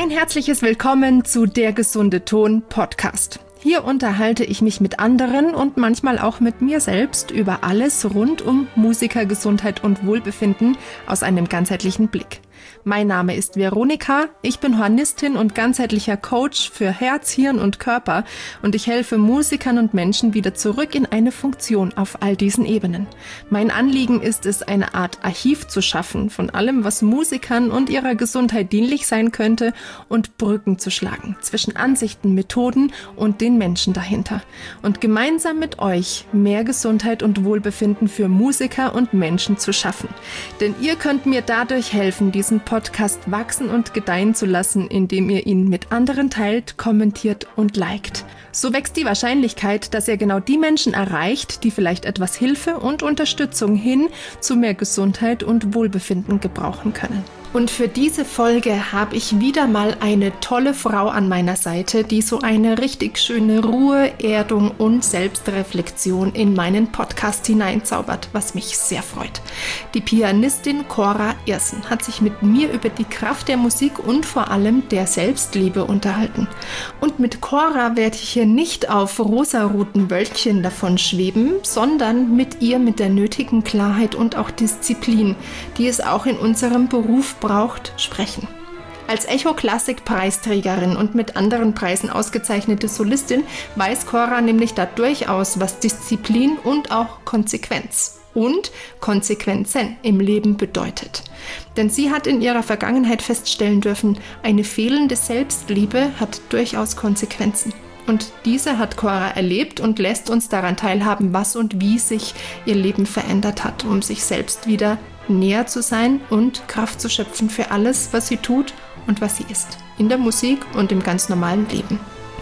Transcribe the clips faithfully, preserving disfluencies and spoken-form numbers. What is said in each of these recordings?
Ein herzliches Willkommen zu Der gesunde Ton Podcast. Hier unterhalte ich mich mit anderen und manchmal auch mit mir selbst über alles rund um Musikergesundheit und Wohlbefinden aus einem ganzheitlichen Blick. Mein Name ist Veronika, ich bin Hornistin und ganzheitlicher Coach für Herz, Hirn und Körper und ich helfe Musikern und Menschen wieder zurück in eine Funktion auf all diesen Ebenen. Mein Anliegen ist es, eine Art Archiv zu schaffen von allem, was Musikern und ihrer Gesundheit dienlich sein könnte und Brücken zu schlagen zwischen Ansichten, Methoden und den Menschen dahinter. Und gemeinsam mit euch mehr Gesundheit und Wohlbefinden für Musiker und Menschen zu schaffen. Denn ihr könnt mir dadurch helfen, diesen Podcast wachsen und gedeihen zu lassen, indem ihr ihn mit anderen teilt, kommentiert und liked. So wächst die Wahrscheinlichkeit, dass ihr genau die Menschen erreicht, die vielleicht etwas Hilfe und Unterstützung hin zu mehr Gesundheit und Wohlbefinden gebrauchen können. Und für diese Folge habe ich wieder mal eine tolle Frau an meiner Seite, die so eine richtig schöne Ruhe, Erdung und Selbstreflexion in meinen Podcast hineinzaubert, was mich sehr freut. Die Pianistin Cora Irsen hat sich mit mir über die Kraft der Musik und vor allem der Selbstliebe unterhalten. Und mit Cora werde ich hier nicht auf rosaroten Wölkchen davon schweben, sondern mit ihr mit der nötigen Klarheit und auch Disziplin, die es auch in unserem Beruf braucht, sprechen. Als Echo-Klassik-Preisträgerin und mit anderen Preisen ausgezeichnete Solistin weiß Cora nämlich da durchaus, was Disziplin und auch Konsequenz und Konsequenzen im Leben bedeutet. Denn sie hat in ihrer Vergangenheit feststellen dürfen, eine fehlende Selbstliebe hat durchaus Konsequenzen. Und diese hat Cora erlebt und lässt uns daran teilhaben, was und wie sich ihr Leben verändert hat, um sich selbst wieder näher zu sein und Kraft zu schöpfen für alles, was sie tut und was sie ist. In der Musik und im ganz normalen Leben.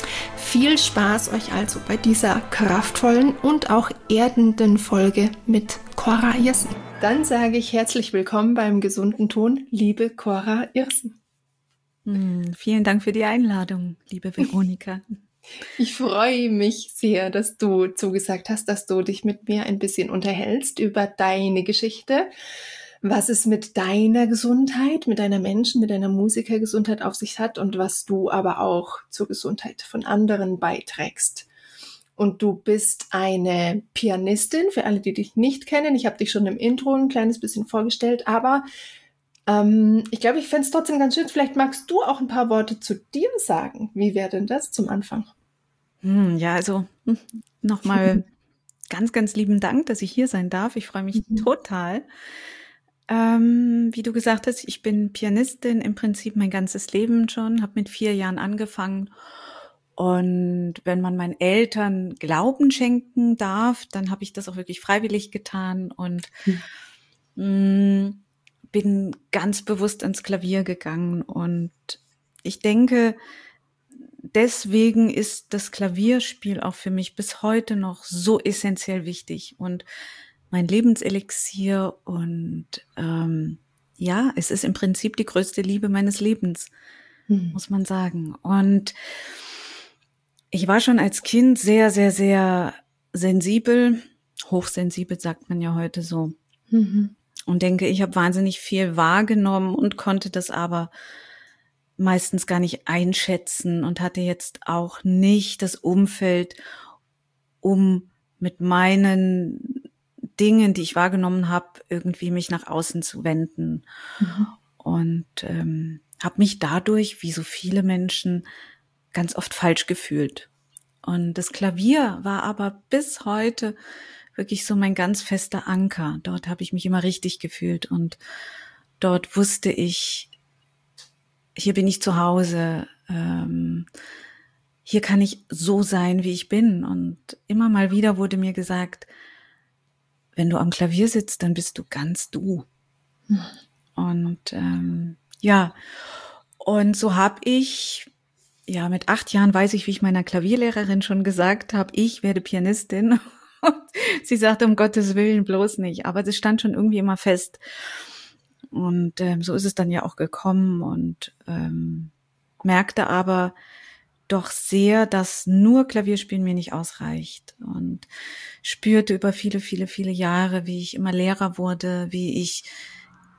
Viel Spaß euch also bei dieser kraftvollen und auch erdenden Folge mit Cora Irsen. Dann sage ich herzlich willkommen beim gesunden Ton, liebe Cora Irsen. Hm, vielen Dank für die Einladung, liebe Veronika. Ich freue mich sehr, dass du zugesagt hast, dass du dich mit mir ein bisschen unterhältst über deine Geschichte, was es mit deiner Gesundheit, mit deiner Menschen, mit deiner Musikergesundheit auf sich hat und was du aber auch zur Gesundheit von anderen beiträgst. Und du bist eine Pianistin, für alle, die dich nicht kennen. Ich habe dich schon im Intro ein kleines bisschen vorgestellt, aber ähm, ich glaube, ich fände es trotzdem ganz schön. Vielleicht magst du auch ein paar Worte zu dir sagen. Wie wäre denn das zum Anfang? Hm, ja, also hm, nochmal ganz, ganz lieben Dank, dass ich hier sein darf. Ich freue mich mhm. total. Ähm, wie du gesagt hast, ich bin Pianistin im Prinzip mein ganzes Leben schon, habe mit vier Jahren angefangen. Und wenn man meinen Eltern Glauben schenken darf, dann habe ich das auch wirklich freiwillig getan und mhm. mh, bin ganz bewusst ans Klavier gegangen. Und ich denke, deswegen ist das Klavierspiel auch für mich bis heute noch so essentiell wichtig und mein Lebenselixier und ähm, ja, es ist im Prinzip die größte Liebe meines Lebens, mhm. muss man sagen. Und ich war schon als Kind sehr, sehr, sehr sensibel, hochsensibel sagt man ja heute so. Mhm. Und denke, ich habe wahnsinnig viel wahrgenommen und konnte das aber meistens gar nicht einschätzen und hatte jetzt auch nicht das Umfeld, um mit meinen Dingen, die ich wahrgenommen habe, irgendwie mich nach außen zu wenden. Mhm. Und ähm, habe mich dadurch, wie so viele Menschen, ganz oft falsch gefühlt. Und das Klavier war aber bis heute wirklich so mein ganz fester Anker. Dort habe ich mich immer richtig gefühlt und dort wusste ich, hier bin ich zu Hause, ähm, hier kann ich so sein, wie ich bin. Und immer mal wieder wurde mir gesagt, wenn du am Klavier sitzt, dann bist du ganz du. Mhm. Und ähm, ja, und so habe ich, ja mit acht Jahren weiß ich, wie ich meiner Klavierlehrerin schon gesagt habe, ich werde Pianistin. Sie sagte, um Gottes Willen bloß nicht. Aber das stand schon irgendwie immer fest. Und ähm, so ist es dann ja auch gekommen und ähm, merkte aber doch sehr, dass nur Klavierspielen mir nicht ausreicht und spürte über viele, viele, viele Jahre, wie ich immer Lehrer wurde, wie ich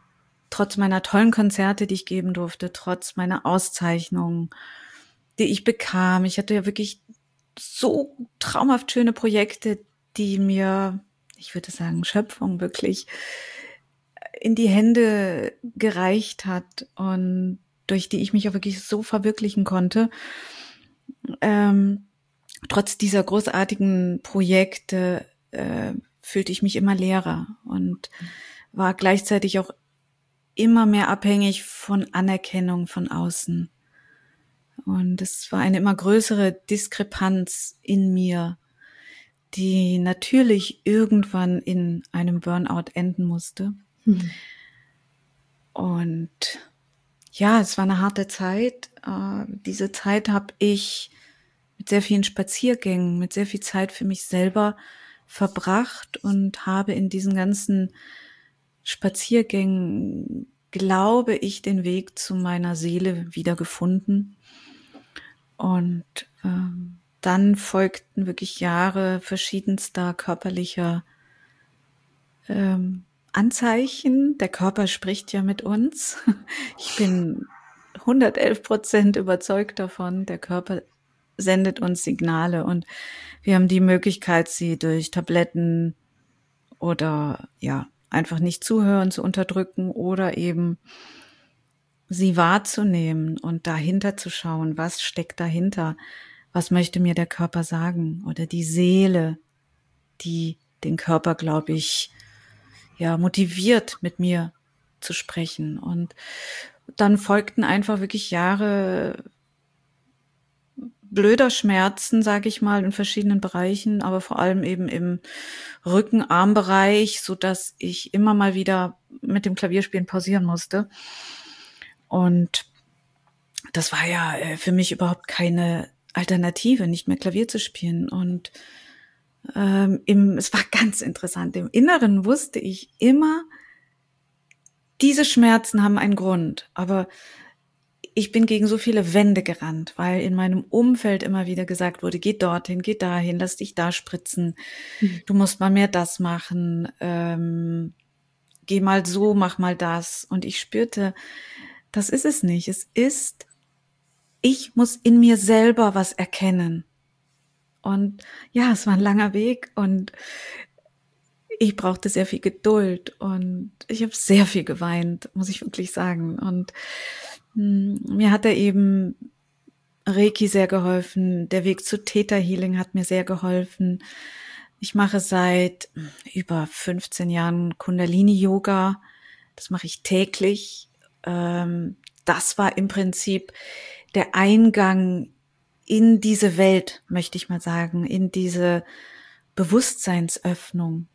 trotz meiner tollen Konzerte, die ich geben durfte, trotz meiner Auszeichnungen, die ich bekam. Ich hatte ja wirklich so traumhaft schöne Projekte, die mir, ich würde sagen, Schöpfung wirklich in die Hände gereicht hat und durch die ich mich auch wirklich so verwirklichen konnte. Ähm, trotz dieser großartigen Projekte äh, fühlte ich mich immer leerer und war gleichzeitig auch immer mehr abhängig von Anerkennung von außen. Und es war eine immer größere Diskrepanz in mir, die natürlich irgendwann in einem Burnout enden musste. Mhm. Und ja, es war eine harte Zeit. Äh, diese Zeit habe ich mit sehr vielen Spaziergängen, mit sehr viel Zeit für mich selber verbracht und habe in diesen ganzen Spaziergängen, glaube ich, den Weg zu meiner Seele wiedergefunden. Und ähm, dann folgten wirklich Jahre verschiedenster körperlicher ähm, Anzeichen. Der Körper spricht ja mit uns. Ich bin hundertelf Prozent überzeugt davon, der Körper sendet uns Signale und wir haben die Möglichkeit, sie durch Tabletten oder ja einfach nicht zuhören, zu unterdrücken oder eben sie wahrzunehmen und dahinter zu schauen, was steckt dahinter, was möchte mir der Körper sagen oder die Seele, die den Körper, glaube ich, ja motiviert, mit mir zu sprechen. Und dann folgten einfach wirklich Jahre blöder Schmerzen, sage ich mal, in verschiedenen Bereichen, aber vor allem eben im Rücken-Arm-Bereich, so dass ich immer mal wieder mit dem Klavierspielen pausieren musste. Und das war ja für mich überhaupt keine Alternative, nicht mehr Klavier zu spielen. Und ähm, im, es war ganz interessant. Im Inneren wusste ich immer, diese Schmerzen haben einen Grund, aber ich bin gegen so viele Wände gerannt, weil in meinem Umfeld immer wieder gesagt wurde, geh dorthin, geh dahin, lass dich da spritzen, mhm. du musst mal mehr das machen, ähm, geh mal so, mach mal das. Und ich spürte, das ist es nicht. Es ist, ich muss in mir selber was erkennen. Und ja, es war ein langer Weg und ich brauchte sehr viel Geduld und ich habe sehr viel geweint, muss ich wirklich sagen. Und mir hat er eben Reiki sehr geholfen. Der Weg zu Theta Healing hat mir sehr geholfen. Ich mache seit über fünfzehn Jahren Kundalini-Yoga. Das mache ich täglich. Das war im Prinzip der Eingang in diese Welt, möchte ich mal sagen, in diese Bewusstseinsöffnung.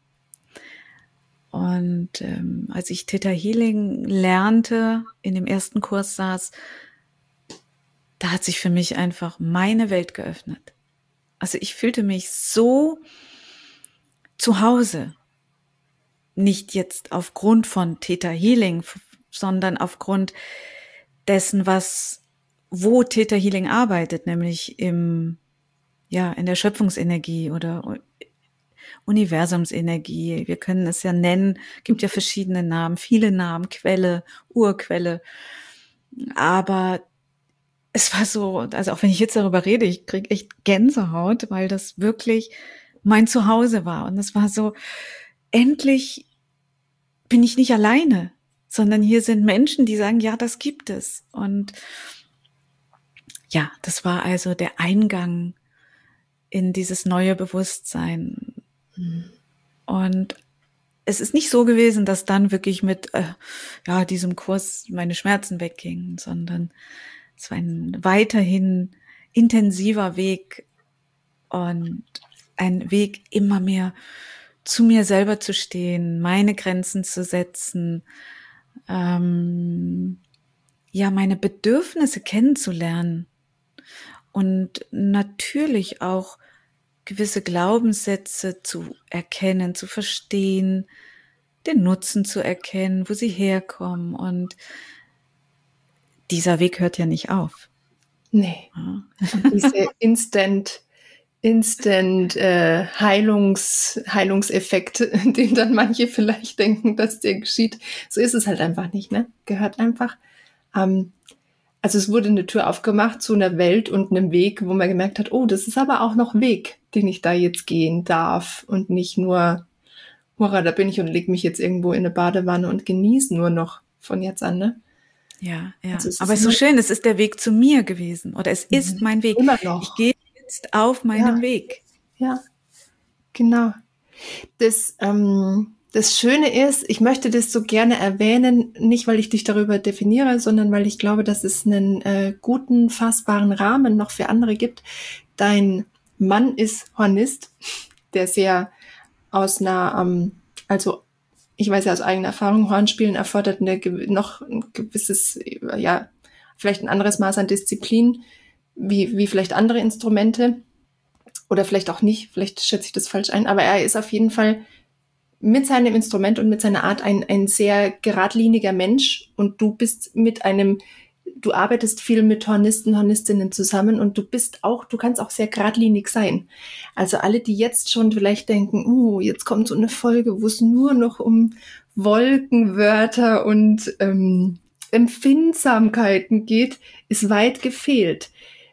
Und ähm, als ich Theta Healing lernte, in dem ersten Kurs saß, da hat sich für mich einfach meine Welt geöffnet. Also ich fühlte mich so zu Hause. Nicht jetzt aufgrund von Theta Healing, sondern aufgrund dessen, was, wo Theta Healing arbeitet, nämlich im, ja, in der Schöpfungsenergie oder Universumsenergie, wir können es ja nennen, gibt ja verschiedene Namen, viele Namen, Quelle, Urquelle, aber es war so, also auch wenn ich jetzt darüber rede, ich kriege echt Gänsehaut, weil das wirklich mein Zuhause war und es war so, endlich bin ich nicht alleine, sondern hier sind Menschen, die sagen, ja, das gibt es. Und ja, das war also der Eingang in dieses neue Bewusstsein. Und es ist nicht so gewesen, dass dann wirklich mit äh, ja diesem Kurs meine Schmerzen weggingen, sondern es war ein weiterhin intensiver Weg und ein Weg, immer mehr zu mir selber zu stehen, meine Grenzen zu setzen, ähm, ja meine Bedürfnisse kennenzulernen und natürlich auch gewisse Glaubenssätze zu erkennen, zu verstehen, den Nutzen zu erkennen, wo sie herkommen. Und dieser Weg hört ja nicht auf. Nee. Ja. Diese Instant Instant äh, Heilungs, Heilungseffekt, den dann manche vielleicht denken, dass der geschieht. So ist es halt einfach nicht, ne? Gehört einfach. Ähm, also es wurde eine Tür aufgemacht zu einer Welt und einem Weg, wo man gemerkt hat, oh, das ist aber auch noch Weg, den ich da jetzt gehen darf und nicht nur, hurra, da bin ich und leg mich jetzt irgendwo in eine Badewanne und genieße nur noch von jetzt an, ne? Ja, ja. Also es Aber es ist ist so nur- schön, es ist der Weg zu mir gewesen oder es ist Mhm. mein Weg. Immer noch. Ich gehe jetzt auf meinem Ja. Weg. Ja, genau. Das, ähm, das Schöne ist, ich möchte das so gerne erwähnen, nicht weil ich dich darüber definiere, sondern weil ich glaube, dass es einen äh, guten, fassbaren Rahmen noch für andere gibt. Dein Mann ist Hornist, der sehr aus einer, ähm, also ich weiß ja aus eigener Erfahrung, Hornspielen erfordert eine, gew- noch ein gewisses, ja, vielleicht ein anderes Maß an Disziplin, wie, wie vielleicht andere Instrumente. Oder vielleicht auch nicht, vielleicht schätze ich das falsch ein, aber er ist auf jeden Fall mit seinem Instrument und mit seiner Art ein, ein sehr geradliniger Mensch und du bist mit einem, du arbeitest viel mit Hornisten, Hornistinnen zusammen und du bist auch, du kannst auch sehr geradlinig sein. Also alle, die jetzt schon vielleicht denken, uh, jetzt kommt so eine Folge, wo es nur noch um Wolkenwörter und ähm, Empfindsamkeiten geht, ist weit gefehlt,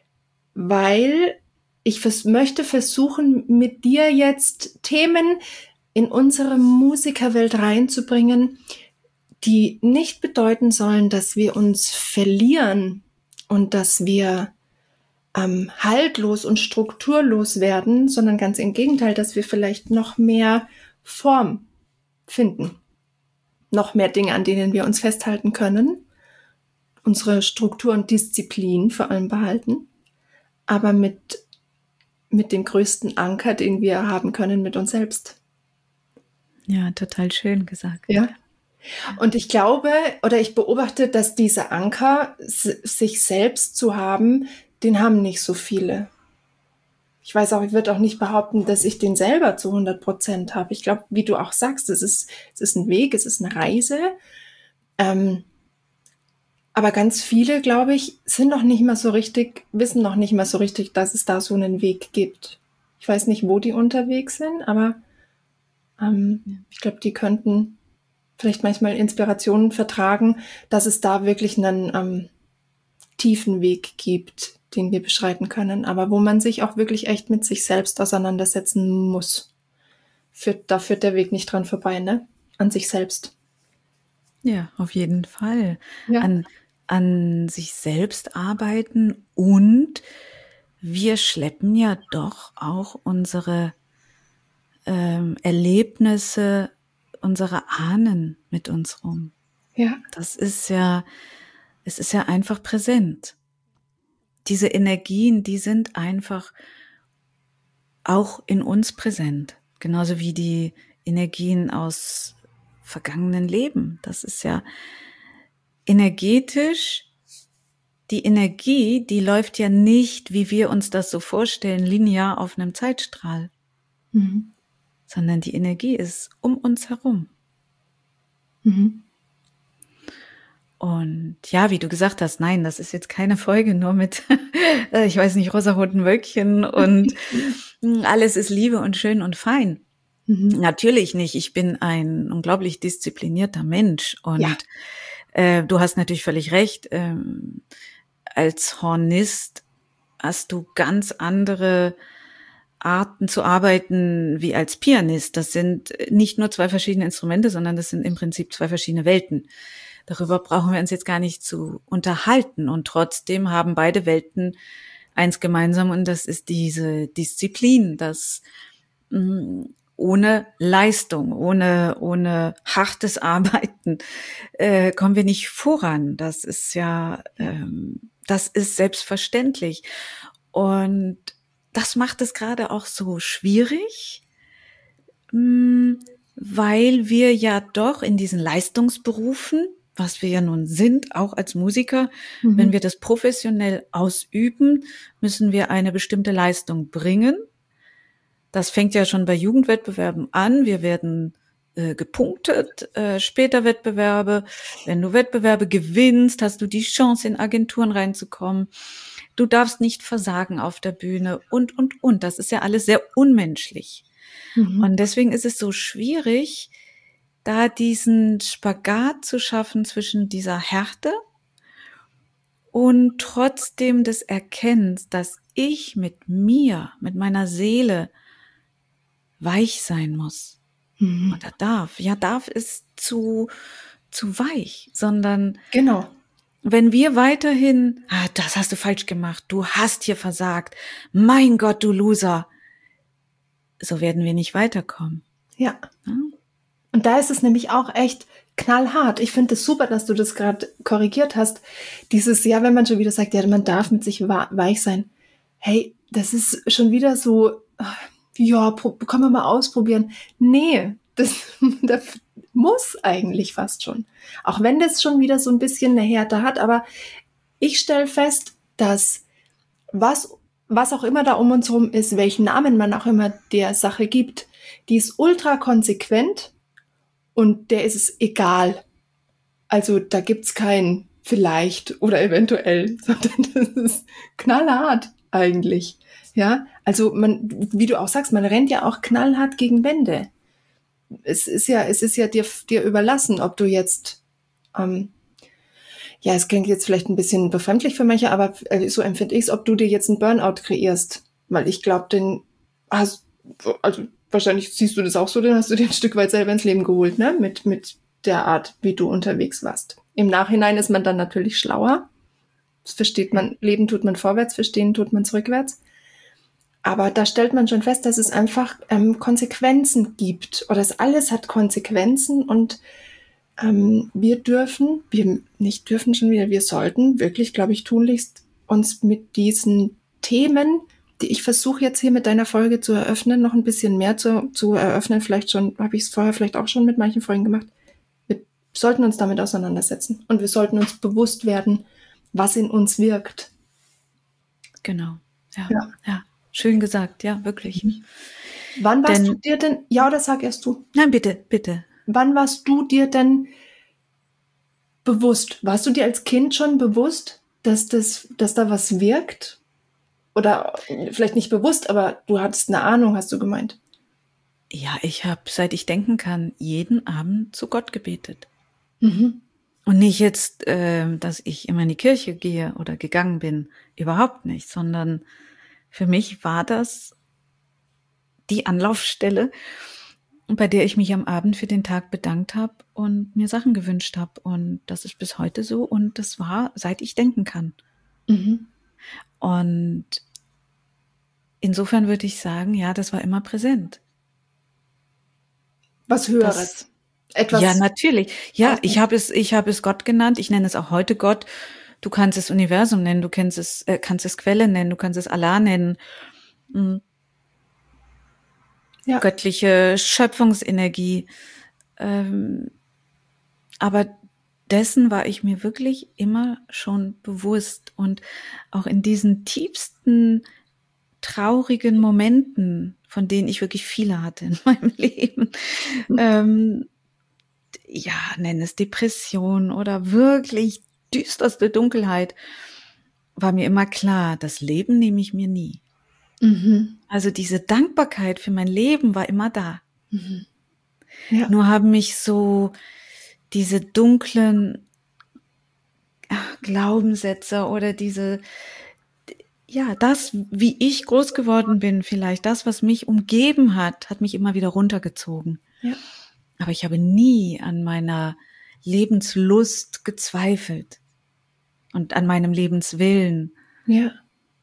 weil ich vers- möchte versuchen, mit dir jetzt Themen in unsere Musikerwelt reinzubringen, die nicht bedeuten sollen, dass wir uns verlieren und dass wir ähm, haltlos und strukturlos werden, sondern ganz im Gegenteil, dass wir vielleicht noch mehr Form finden, noch mehr Dinge, an denen wir uns festhalten können, unsere Struktur und Disziplin vor allem behalten, aber mit mit dem größten Anker, den wir haben können, mit uns selbst. Ja, total schön gesagt. Ja. Und ich glaube, oder ich beobachte, dass dieser Anker, s- sich selbst zu haben, den haben nicht so viele. Ich weiß auch, ich würde auch nicht behaupten, dass ich den selber zu hundert Prozent habe. Ich glaube, wie du auch sagst, es ist, es ist ein Weg, es ist eine Reise. Ähm, aber ganz viele, glaube ich, sind noch nicht mal so richtig, wissen noch nicht mal so richtig, dass es da so einen Weg gibt. Ich weiß nicht, wo die unterwegs sind, aber ähm, Ja. ich glaube, die könnten vielleicht manchmal Inspirationen vertragen, dass es da wirklich einen ähm, tiefen Weg gibt, den wir beschreiten können, aber wo man sich auch wirklich echt mit sich selbst auseinandersetzen muss. Führt, da führt der Weg nicht dran vorbei, ne? An sich selbst. Ja, auf jeden Fall. Ja. An, an sich selbst arbeiten und wir schleppen ja doch auch unsere ähm, Erlebnisse, unsere Ahnen mit uns rum. Ja. Das ist ja, es ist ja einfach präsent. Diese Energien, die sind einfach auch in uns präsent. Genauso wie die Energien aus vergangenen Leben. Das ist ja energetisch, die Energie, die läuft ja nicht, wie wir uns das so vorstellen, linear auf einem Zeitstrahl, Mhm. sondern die Energie ist um uns herum. Mhm. Und ja, wie du gesagt hast, nein, das ist jetzt keine Folge nur mit, ich weiß nicht, rosaroten Wölkchen und alles ist Liebe und schön und fein. Mhm. Natürlich nicht. Ich bin ein unglaublich disziplinierter Mensch und Ja. äh, du hast natürlich völlig recht. Ähm, als Hornist hast du ganz andere Arten zu arbeiten wie als Pianist. Das sind nicht nur zwei verschiedene Instrumente, sondern das sind im Prinzip zwei verschiedene Welten. Darüber brauchen wir uns jetzt gar nicht zu unterhalten. Und trotzdem haben beide Welten eins gemeinsam und das ist diese Disziplin, das mh, ohne Leistung, ohne ohne hartes Arbeiten äh, kommen wir nicht voran. Das ist ja, ähm, das ist selbstverständlich. Und das macht es gerade auch so schwierig, mh, weil wir ja doch in diesen Leistungsberufen, was wir ja nun sind, auch als Musiker, Mhm. wenn wir das professionell ausüben, müssen wir eine bestimmte Leistung bringen. Das fängt ja schon bei Jugendwettbewerben an. Wir werden äh, gepunktet, äh, später Wettbewerbe. Wenn du Wettbewerbe gewinnst, hast du die Chance, in Agenturen reinzukommen. du darfst nicht versagen auf der Bühne und, und, und. Das ist ja alles sehr unmenschlich. Mhm. Und deswegen ist es so schwierig, da diesen Spagat zu schaffen zwischen dieser Härte und trotzdem des Erkennens, dass ich mit mir, mit meiner Seele weich sein muss. Mhm. Oder darf. Ja, darf ist zu, zu weich, sondern genau. Wenn wir weiterhin, ah, das hast du falsch gemacht, du hast hier versagt, mein Gott, du Loser, so werden wir nicht weiterkommen. Ja. ja? Und da ist es nämlich auch echt knallhart. Ich finde es super, dass du das gerade korrigiert hast. Dieses, ja, wenn man schon wieder sagt, ja, man darf mit sich weich sein. Hey, das ist schon wieder so, ja, kann man mal ausprobieren. Nee, das, das muss eigentlich fast schon. Auch wenn das schon wieder so ein bisschen eine Härte hat. Aber ich stelle fest, dass was, was auch immer da um uns herum ist, welchen Namen man auch immer der Sache gibt, die ist ultra konsequent und der ist es egal. Also da gibt's kein vielleicht oder eventuell, sondern das ist knallhart eigentlich. Ja, also man, wie du auch sagst, man rennt ja auch knallhart gegen Wände. Es ist ja, es ist ja dir, dir überlassen, ob du jetzt, ähm, ja, es klingt jetzt vielleicht ein bisschen befremdlich für manche, aber so empfinde ich es, ob du dir jetzt einen Burnout kreierst. Weil ich glaube, den hast, also wahrscheinlich siehst du das auch so, dann hast du dir ein Stück weit selber ins Leben geholt, ne? Mit, mit der Art, wie du unterwegs warst. Im Nachhinein ist man dann natürlich schlauer. Das versteht man, Leben tut man vorwärts, verstehen tut man rückwärts. Aber da stellt man schon fest, dass es einfach ähm, Konsequenzen gibt. Oder das alles hat Konsequenzen und ähm, wir dürfen, wir nicht dürfen schon wieder, wir sollten wirklich, glaube ich, tunlichst uns mit diesen Themen, die ich versuche jetzt hier mit deiner Folge zu eröffnen, noch ein bisschen mehr zu, zu eröffnen. Vielleicht schon, habe ich es vorher vielleicht auch schon mit manchen Folgen gemacht. Wir sollten uns damit auseinandersetzen und wir sollten uns bewusst werden, was in uns wirkt. Genau, ja, ja. ja. Schön gesagt, ja, wirklich. Mhm. Wann warst denn, du dir denn, ja, oder sag erst du? Nein, bitte, bitte. Wann warst du dir denn bewusst? Warst du dir als Kind schon bewusst, dass das, dass da was wirkt? Oder vielleicht nicht bewusst, aber du hattest eine Ahnung, hast du gemeint? Ja, ich habe, seit ich denken kann, jeden Abend zu Gott gebetet. Mhm. Und nicht jetzt, äh, dass ich immer in die Kirche gehe oder gegangen bin, überhaupt nicht, sondern für mich war das die Anlaufstelle, bei der ich mich am Abend für den Tag bedankt habe und mir Sachen gewünscht habe. Und das ist bis heute so und das war, seit ich denken kann. Mhm. Und insofern würde ich sagen, ja, das war immer präsent. Was Höheres. Das, Etwas. Ja, natürlich. Ja, ich habe es, ich habe es Gott genannt. Ich nenne es auch heute Gott. Du kannst es Universum nennen, du kannst es, äh, kannst es Quelle nennen, du kannst es Allah nennen. Mhm. Ja. Göttliche Schöpfungsenergie. Ähm, aber dessen war ich mir wirklich immer schon bewusst. Und auch in diesen tiefsten, traurigen Momenten, von denen ich wirklich viele hatte in meinem Leben, mhm. ähm, ja, nenn es Depression oder wirklich düsterste Dunkelheit, war mir immer klar, das Leben nehme ich mir nie. Mhm. Also diese Dankbarkeit für mein Leben war immer da. Mhm. Ja. Nur haben mich so diese dunklen ach, Glaubenssätze oder diese, ja, das, wie ich groß geworden bin, vielleicht das, was mich umgeben hat, hat mich immer wieder runtergezogen. Ja. Aber ich habe nie an meiner Lebenslust gezweifelt und an meinem Lebenswillen. Ja.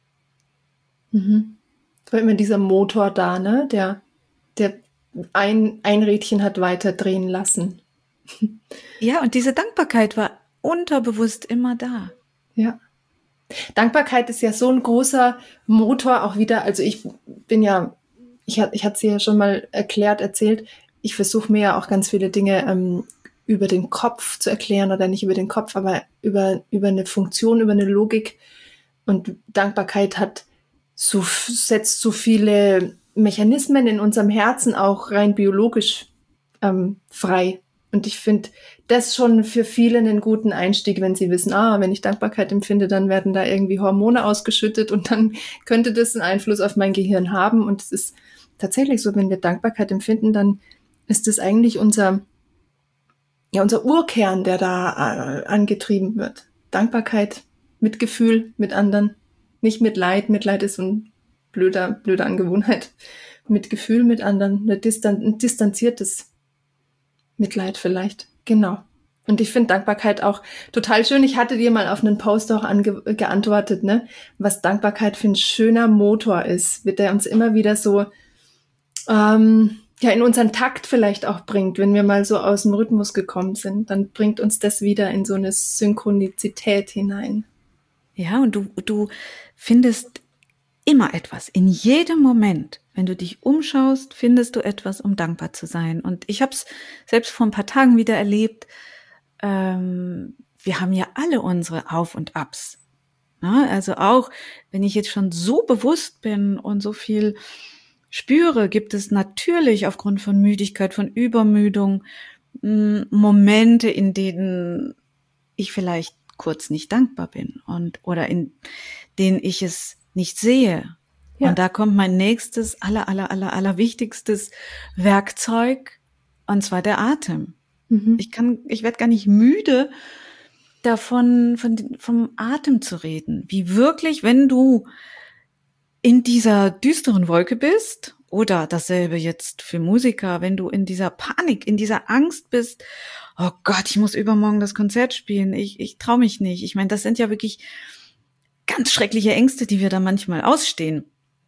Mhm. Es war immer dieser Motor da, ne? Der, der ein, ein Rädchen hat weiter drehen lassen. Ja, und diese Dankbarkeit war unterbewusst immer da. Ja. Dankbarkeit ist ja so ein großer Motor auch wieder. Also ich bin ja, ich, ich hatte es ja schon mal erklärt, erzählt, ich versuche mir ja auch ganz viele Dinge ähm, über den Kopf zu erklären oder nicht über den Kopf, aber über, über eine Funktion, über eine Logik. Und Dankbarkeit hat so, setzt so viele Mechanismen in unserem Herzen auch rein biologisch ähm, frei. Und ich finde das schon für viele einen guten Einstieg, wenn sie wissen, ah, wenn ich Dankbarkeit empfinde, dann werden da irgendwie Hormone ausgeschüttet und dann könnte das einen Einfluss auf mein Gehirn haben. Und es ist tatsächlich so, wenn wir Dankbarkeit empfinden, dann ist das eigentlich unser, ja, unser Urkern, der da äh, angetrieben wird. Dankbarkeit, Mitgefühl mit anderen, nicht Mitleid. Mitleid ist so ein blöder, blöde Angewohnheit. Mitgefühl mit anderen, ein, distan- ein distanziertes Mitleid vielleicht, genau. Und ich finde Dankbarkeit auch total schön. Ich hatte dir mal auf einen Post auch ange- geantwortet, ne, was Dankbarkeit für ein schöner Motor ist, wird der uns immer wieder so ähm, ja in unseren Takt vielleicht auch bringt, wenn wir mal so aus dem Rhythmus gekommen sind, dann bringt uns das wieder in so eine Synchronizität hinein. Ja, und du, du findest immer etwas, in jedem Moment. Wenn du dich umschaust, findest du etwas, um dankbar zu sein. Und ich habe es selbst vor ein paar Tagen wieder erlebt. Ähm, wir haben ja alle unsere Auf und Abs. Ja, also auch, wenn ich jetzt schon so bewusst bin und so viel spüre, gibt es natürlich aufgrund von Müdigkeit, von Übermüdung m, Momente, in denen ich vielleicht kurz nicht dankbar bin und oder in denen ich es nicht sehe. Ja. Und da kommt mein nächstes, aller, aller, aller, aller wichtigstes Werkzeug, und zwar der Atem. Mhm. Ich kann, ich werde gar nicht müde, davon, von, vom Atem zu reden. Wie wirklich, wenn du in dieser düsteren Wolke bist, oder dasselbe jetzt für Musiker, wenn du in dieser Panik, in dieser Angst bist, oh Gott, ich muss übermorgen das Konzert spielen, ich, ich traue mich nicht. Ich meine, das sind ja wirklich ganz schreckliche Ängste, die wir da manchmal ausstehen.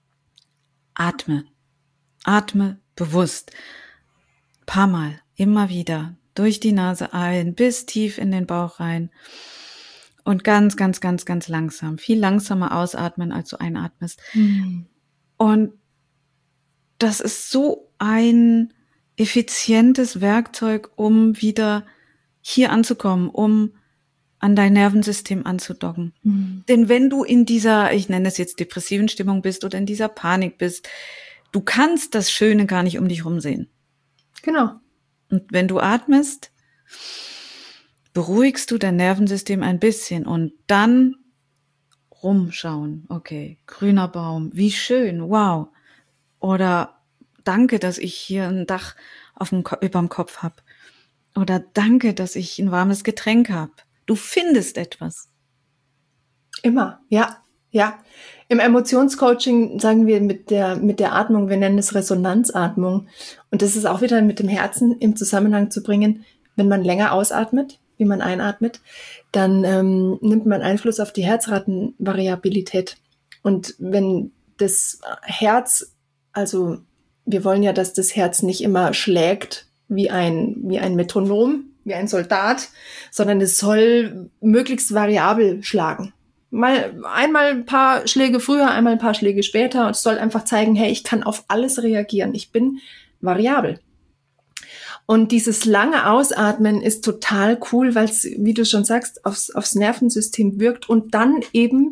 Atme, atme bewusst, paar Mal, immer wieder, durch die Nase ein, bis tief in den Bauch rein und ganz, ganz, ganz, ganz langsam, viel langsamer ausatmen, als du einatmest. Mhm. Und das ist so ein effizientes Werkzeug, um wieder hier anzukommen, um an dein Nervensystem anzudocken. Mhm. Denn wenn du in dieser, ich nenne es jetzt depressiven Stimmung bist oder in dieser Panik bist, du kannst das Schöne gar nicht um dich rum sehen. Genau. Und wenn du atmest, beruhigst du dein Nervensystem ein bisschen und dann rumschauen. Okay, grüner Baum, wie schön, wow. Oder danke, dass ich hier ein Dach auf dem, über dem Kopf habe. Oder danke, dass ich ein warmes Getränk habe. Du findest etwas. Immer, ja, ja. Im Emotionscoaching sagen wir mit der, mit der Atmung, wir nennen es Resonanzatmung. Und das ist auch wieder mit dem Herzen im Zusammenhang zu bringen. Wenn man länger ausatmet, wie man einatmet, dann ähm, nimmt man Einfluss auf die Herzratenvariabilität. Und wenn das Herz, also wir wollen ja, dass das Herz nicht immer schlägt wie ein, wie ein Metronom, wie ein Soldat, sondern es soll möglichst variabel schlagen. Mal einmal ein paar Schläge früher, einmal ein paar Schläge später, und es soll einfach zeigen, hey, ich kann auf alles reagieren. Ich bin variabel. Und dieses lange Ausatmen ist total cool, weil es, wie du schon sagst, aufs, aufs Nervensystem wirkt und dann eben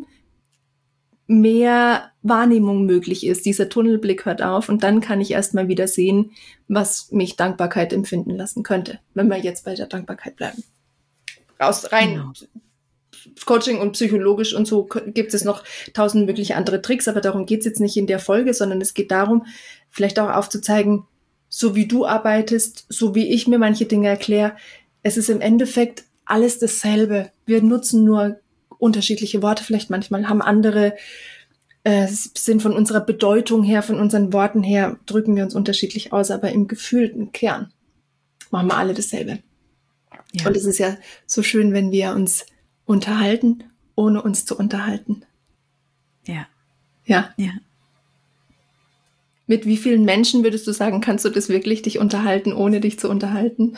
mehr Wahrnehmung möglich ist. Dieser Tunnelblick hört auf und dann kann ich erstmal wieder sehen, was mich Dankbarkeit empfinden lassen könnte, wenn wir jetzt bei der Dankbarkeit bleiben. Aus rein genau. Coaching und psychologisch und so gibt es noch tausend mögliche andere Tricks, aber darum geht es jetzt nicht in der Folge, sondern es geht darum, vielleicht auch aufzuzeigen, so wie du arbeitest, so wie ich mir manche Dinge erkläre, es ist im Endeffekt alles dasselbe. Wir nutzen nur unterschiedliche Worte, vielleicht manchmal haben andere, äh, sind von unserer Bedeutung her, von unseren Worten her, drücken wir uns unterschiedlich aus, aber im gefühlten Kern machen wir alle dasselbe. Ja. Und es ist ja so schön, wenn wir uns unterhalten, ohne uns zu unterhalten. Ja. Ja. Ja. Mit wie vielen Menschen würdest du sagen, kannst du das wirklich dich unterhalten, ohne dich zu unterhalten?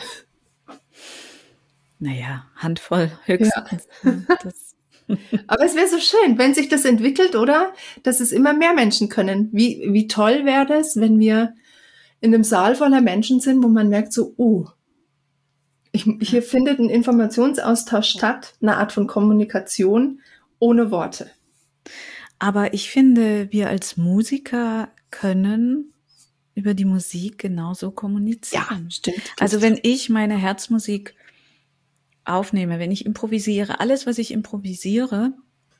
Naja, Handvoll höchstens. Ja. Das. Aber es wäre so schön, wenn sich das entwickelt, oder? Dass es immer mehr Menschen können. Wie, wie toll wäre das, wenn wir in einem Saal voller Menschen sind, wo man merkt so, uh, ich, hier findet ein Informationsaustausch statt, eine Art von Kommunikation ohne Worte. Aber ich finde, wir als Musiker können über die Musik genauso kommunizieren. Ja, stimmt. Also wenn ich meine Herzmusik aufnehme, wenn ich improvisiere, alles, was ich improvisiere,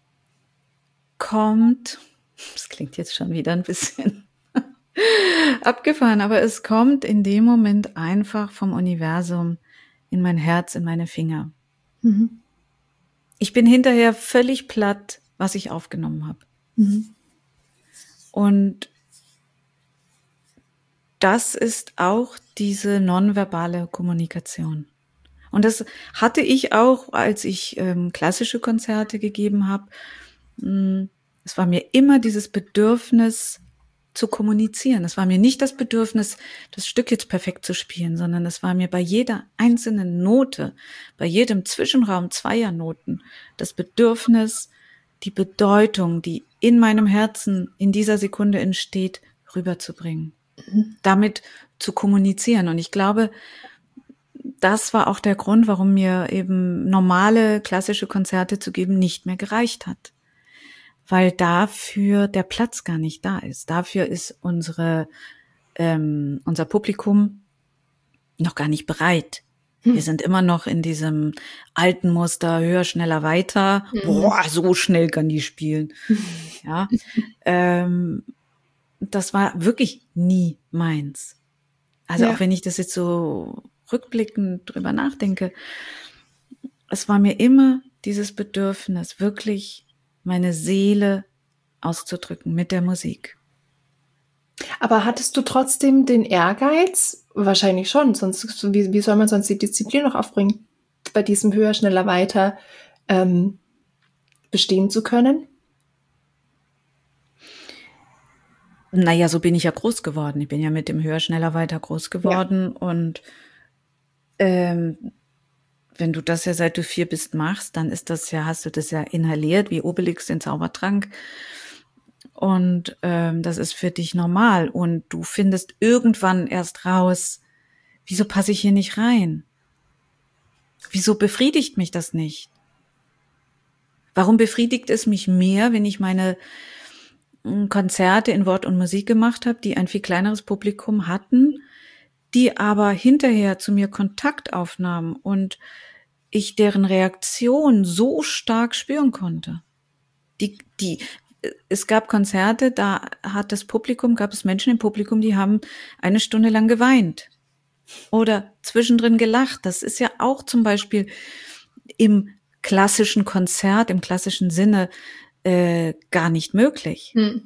kommt, das klingt jetzt schon wieder ein bisschen abgefahren, aber es kommt in dem Moment einfach vom Universum in mein Herz, in meine Finger. Mhm. Ich bin hinterher völlig platt, was ich aufgenommen habe. Mhm. Und das ist auch diese nonverbale Kommunikation. Und das hatte ich auch, als ich ähm, klassische Konzerte gegeben habe. Es war mir immer dieses Bedürfnis zu kommunizieren. Es war mir nicht das Bedürfnis, das Stück jetzt perfekt zu spielen, sondern es war mir bei jeder einzelnen Note, bei jedem Zwischenraum zweier Noten, das Bedürfnis, die Bedeutung, die in meinem Herzen in dieser Sekunde entsteht, rüberzubringen. Mhm. Damit zu kommunizieren. Und ich glaube, das war auch der Grund, warum mir eben normale klassische Konzerte zu geben nicht mehr gereicht hat. Weil dafür der Platz gar nicht da ist. Dafür ist unsere, ähm, unser Publikum noch gar nicht bereit. Hm. Wir sind immer noch in diesem alten Muster, höher, schneller, weiter. Mhm. Boah, so schnell kann die spielen. Ja, ähm, das war wirklich nie meins. Also ja. Auch wenn ich das jetzt so rückblickend drüber nachdenke, es war mir immer dieses Bedürfnis, wirklich meine Seele auszudrücken mit der Musik. Aber hattest du trotzdem den Ehrgeiz? Wahrscheinlich schon, sonst wie, wie soll man sonst die Disziplin noch aufbringen, bei diesem höher, schneller, weiter ähm, bestehen zu können? Naja, so bin ich ja groß geworden. Ich bin ja mit dem höher, schneller, weiter groß geworden. Ja. Und ähm, wenn du das ja seit du vier bist machst, dann ist das ja, hast du das ja inhaliert wie Obelix den Zaubertrank. Und ähm, das ist für dich normal. Und du findest irgendwann erst raus, wieso passe ich hier nicht rein? Wieso befriedigt mich das nicht? Warum befriedigt es mich mehr, wenn ich meine Konzerte in Wort und Musik gemacht habe, die ein viel kleineres Publikum hatten, die aber hinterher zu mir Kontakt aufnahmen und ich deren Reaktion so stark spüren konnte. Die, die, es gab Konzerte, da hat das Publikum, gab es Menschen im Publikum, die haben eine Stunde lang geweint oder zwischendrin gelacht. Das ist ja auch zum Beispiel im klassischen Konzert, im klassischen Sinne äh, gar nicht möglich. Hm.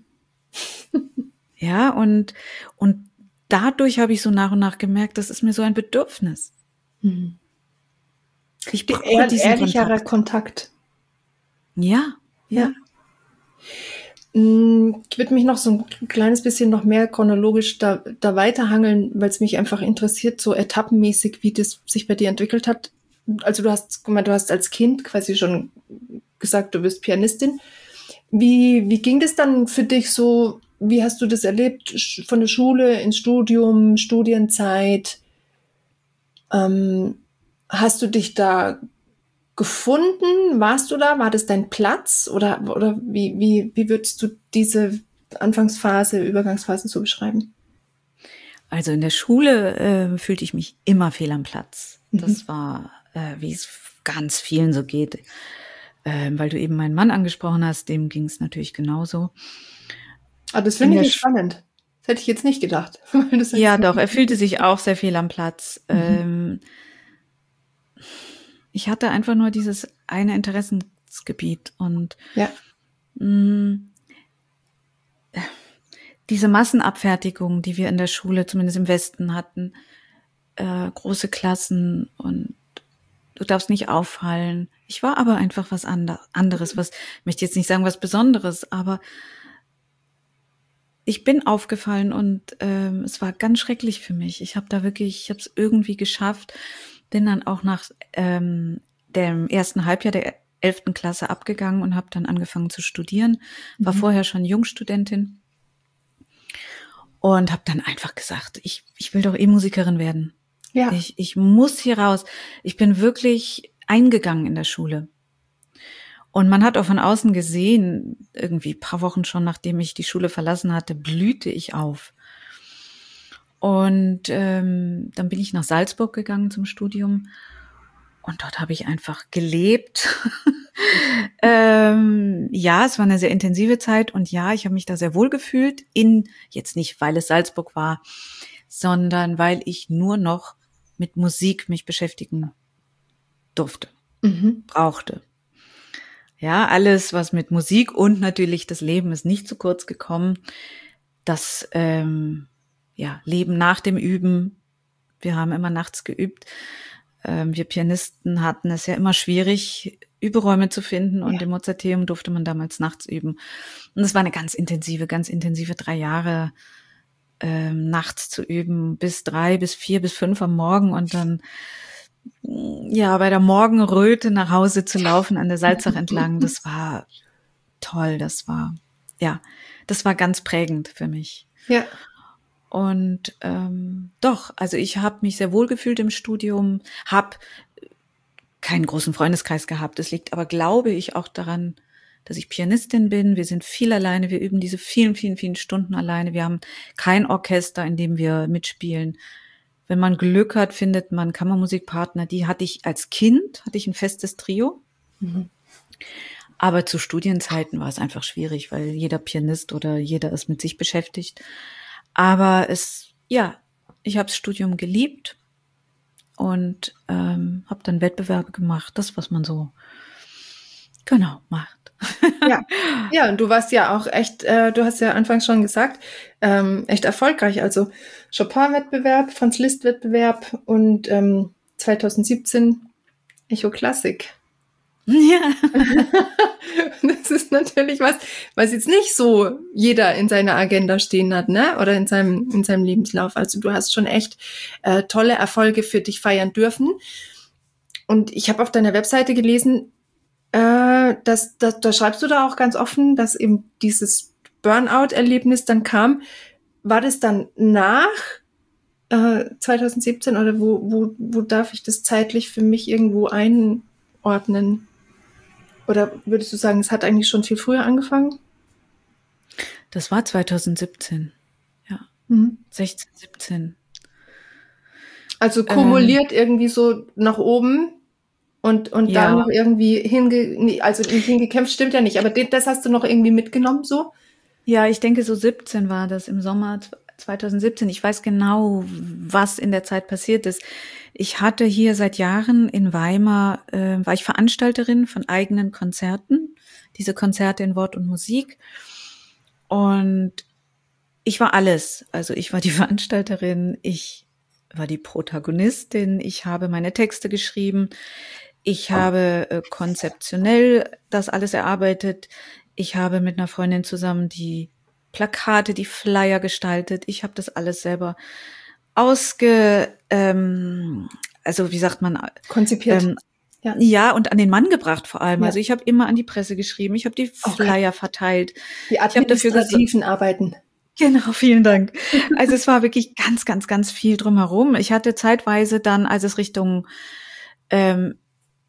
Ja, und, und dadurch habe ich so nach und nach gemerkt, das ist mir so ein Bedürfnis. Hm. Ich brauche eher, diesen ehrlicherer Kontakt. Kontakt. Ja, ja. Ich würde mich noch so ein kleines bisschen noch mehr chronologisch da, da weiterhangeln, weil es mich einfach interessiert, so etappenmäßig, wie das sich bei dir entwickelt hat. Also du hast, guck mal, du hast als Kind quasi schon gesagt, du bist Pianistin. Wie, wie ging das dann für dich so? Wie hast du das erlebt? Von der Schule ins Studium, Studienzeit? Ähm, hast du dich da gefunden? Warst du da? War das dein Platz? Oder, oder wie, wie, wie würdest du diese Anfangsphase, Übergangsphase so beschreiben? Also in der Schule äh, fühlte ich mich immer fehl am Platz. Mhm. Das war, äh, wie es ganz vielen so geht. Äh, weil du eben meinen Mann angesprochen hast, dem ging es natürlich genauso. Ah, das finde ich jetzt spannend. Das hätte ich jetzt nicht gedacht. Das ja, doch, er fühlte sich auch sehr fehl am Platz. Mhm. Ähm, ich hatte einfach nur dieses eine Interessensgebiet und ja. mh, diese Massenabfertigung, die wir in der Schule, zumindest im Westen hatten, äh, große Klassen und du darfst nicht auffallen. Ich war aber einfach was anderes, was, ich möchte jetzt nicht sagen was Besonderes, aber ich bin aufgefallen und ähm, es war ganz schrecklich für mich. Ich habe da wirklich, ich habe es irgendwie geschafft, bin dann auch nach ähm, dem ersten Halbjahr der elften Klasse abgegangen und habe dann angefangen zu studieren. War mhm. vorher schon Jungstudentin und habe dann einfach gesagt, ich ich will doch eh Musikerin werden. Ja. Ich ich muss hier raus. Ich bin wirklich eingegangen in der Schule. Und man hat auch von außen gesehen, irgendwie ein paar Wochen schon, nachdem ich die Schule verlassen hatte, blühte ich auf. Und ähm, dann bin ich nach Salzburg gegangen zum Studium und dort habe ich einfach gelebt. ähm, ja, es war eine sehr intensive Zeit und ja, ich habe mich da sehr wohl gefühlt, in, jetzt nicht, weil es Salzburg war, sondern weil ich nur noch mit Musik mich beschäftigen durfte, mhm. brauchte. Ja, alles, was mit Musik und natürlich das Leben ist nicht zu kurz gekommen. Das ähm, ja, Leben nach dem Üben. Wir haben immer nachts geübt. Ähm, wir Pianisten hatten es ja immer schwierig, Überäume zu finden. Und ja. im Mozarteum durfte man damals nachts üben. Und es war eine ganz intensive, ganz intensive drei Jahre ähm, nachts zu üben. Bis drei, bis vier, bis fünf am Morgen. Und dann ja, bei der Morgenröte nach Hause zu laufen an der Salzach entlang, das war toll, das war, ja, das war ganz prägend für mich. Ja. Und ähm, doch, also ich habe mich sehr wohl gefühlt im Studium, habe keinen großen Freundeskreis gehabt. Das liegt aber, glaube ich, auch daran, dass ich Pianistin bin. Wir sind viel alleine, wir üben diese vielen, vielen, vielen Stunden alleine. Wir haben kein Orchester, in dem wir mitspielen. Wenn man Glück hat, findet man Kammermusikpartner. Die hatte ich als Kind, hatte ich ein festes Trio. Mhm. Aber zu Studienzeiten war es einfach schwierig, weil jeder Pianist oder jeder ist mit sich beschäftigt. Aber es, ja, ich habe das Studium geliebt und ähm, habe dann Wettbewerbe gemacht. Das, was man so genau macht. Ja, ja, und du warst ja auch echt, äh, du hast ja anfangs schon gesagt, ähm, echt erfolgreich. Also Chopin-Wettbewerb, Franz Liszt-Wettbewerb und ähm, zwanzig siebzehn Echo Klassik. Ja. Das ist natürlich was, was jetzt nicht so jeder in seiner Agenda stehen hat, ne? Oder in seinem in seinem Lebenslauf. Also du hast schon echt äh, tolle Erfolge für dich feiern dürfen. Und ich habe auf deiner Webseite gelesen, äh, dass, dass da schreibst du da auch ganz offen, dass eben dieses Burnout-Erlebnis dann kam. War das dann nach äh, zwanzig siebzehn oder wo wo wo darf ich das zeitlich für mich irgendwo einordnen? Oder würdest du sagen, es hat eigentlich schon viel früher angefangen? Das war zwanzig siebzehn, ja, mhm. sechzehn, siebzehn. Also kumuliert ähm, irgendwie so nach oben und und ja. da noch irgendwie hinge, also hingekämpft, stimmt ja nicht, aber das hast du noch irgendwie mitgenommen so? Ja, ich denke so siebzehn war das, im Sommer zwanzig siebzehn. Ich weiß genau, was in der Zeit passiert ist. Ich hatte hier seit Jahren in Weimar, äh, war ich Veranstalterin von eigenen Konzerten, diese Konzerte in Wort und Musik. Und ich war alles. Also ich war die Veranstalterin, ich war die Protagonistin, ich habe meine Texte geschrieben, ich habe äh, konzeptionell das alles erarbeitet, ich habe mit einer Freundin zusammen die Plakate, die Flyer gestaltet, ich habe das alles selber ausge, ähm, also wie sagt man? Konzipiert. Ähm, ja. ja, und an den Mann gebracht vor allem. Ja. Also ich habe immer an die Presse geschrieben, ich habe die Flyer okay. verteilt. Die administrativen Arbeiten. Genau, vielen Dank. Also es war wirklich ganz, ganz, ganz viel drumherum. Ich hatte zeitweise dann, als es Richtung, ähm,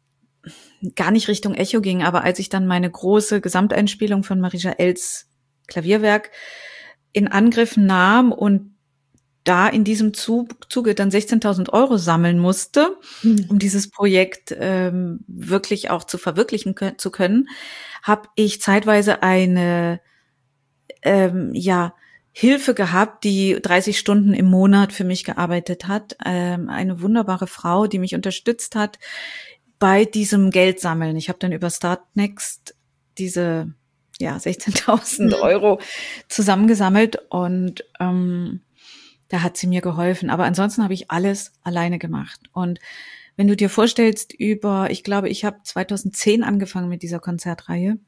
gar nicht Richtung Echo ging, aber als ich dann meine große Gesamteinspielung von Marija Els Klavierwerk in Angriff nahm und da in diesem Zuge dann sechzehntausend Euro sammeln musste, mhm. um dieses Projekt ähm, wirklich auch zu verwirklichen können, zu können, habe ich zeitweise eine ähm, ja Hilfe gehabt, die dreißig Stunden im Monat für mich gearbeitet hat. Ähm, eine wunderbare Frau, die mich unterstützt hat bei diesem Geldsammeln. Ich habe dann über Startnext diese ja sechzehntausend mhm. Euro zusammengesammelt und ähm, da hat sie mir geholfen. Aber ansonsten habe ich alles alleine gemacht. Und wenn du dir vorstellst, über, ich glaube, ich habe zwanzig zehn angefangen mit dieser Konzertreihe.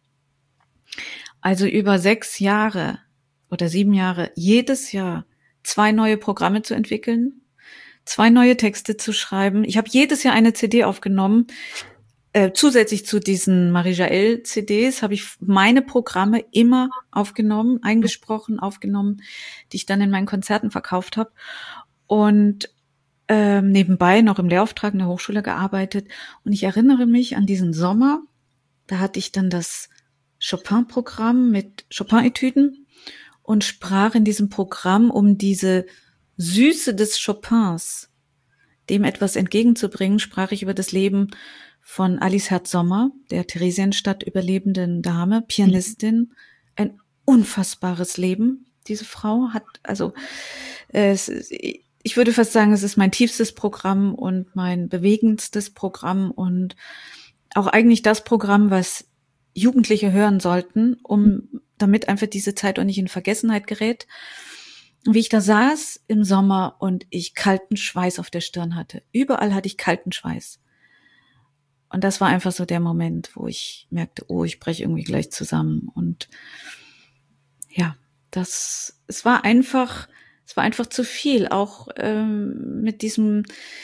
Also über sechs Jahre oder sieben Jahre, jedes Jahr zwei neue Programme zu entwickeln, zwei neue Texte zu schreiben. Ich habe jedes Jahr eine C D aufgenommen. Äh, zusätzlich zu diesen Marija El C Ds habe ich meine Programme immer aufgenommen, eingesprochen, aufgenommen, die ich dann in meinen Konzerten verkauft habe und ähm, nebenbei noch im Lehrauftrag in der Hochschule gearbeitet. Und ich erinnere mich an diesen Sommer, da hatte ich dann das Chopin-Programm mit Chopin-Etüden und sprach in diesem Programm um diese Süße des Chopins, dem etwas entgegenzubringen, sprach ich über das Leben von Alice Herz-Sommer, der Theresienstadt überlebenden Dame, Pianistin, ein unfassbares Leben. Diese Frau hat, also äh, es, ich würde fast sagen, es ist mein tiefstes Programm und mein bewegendstes Programm und auch eigentlich das Programm, was Jugendliche hören sollten, um damit einfach diese Zeit auch nicht in Vergessenheit gerät. Wie ich da saß im Sommer und ich kalten Schweiß auf der Stirn hatte. Überall hatte ich kalten Schweiß. Und das war einfach so der Moment, wo ich merkte, oh, ich breche irgendwie gleich zusammen. Und ja, das, es war einfach, es war einfach zu viel. Auch ähm, mit diesem,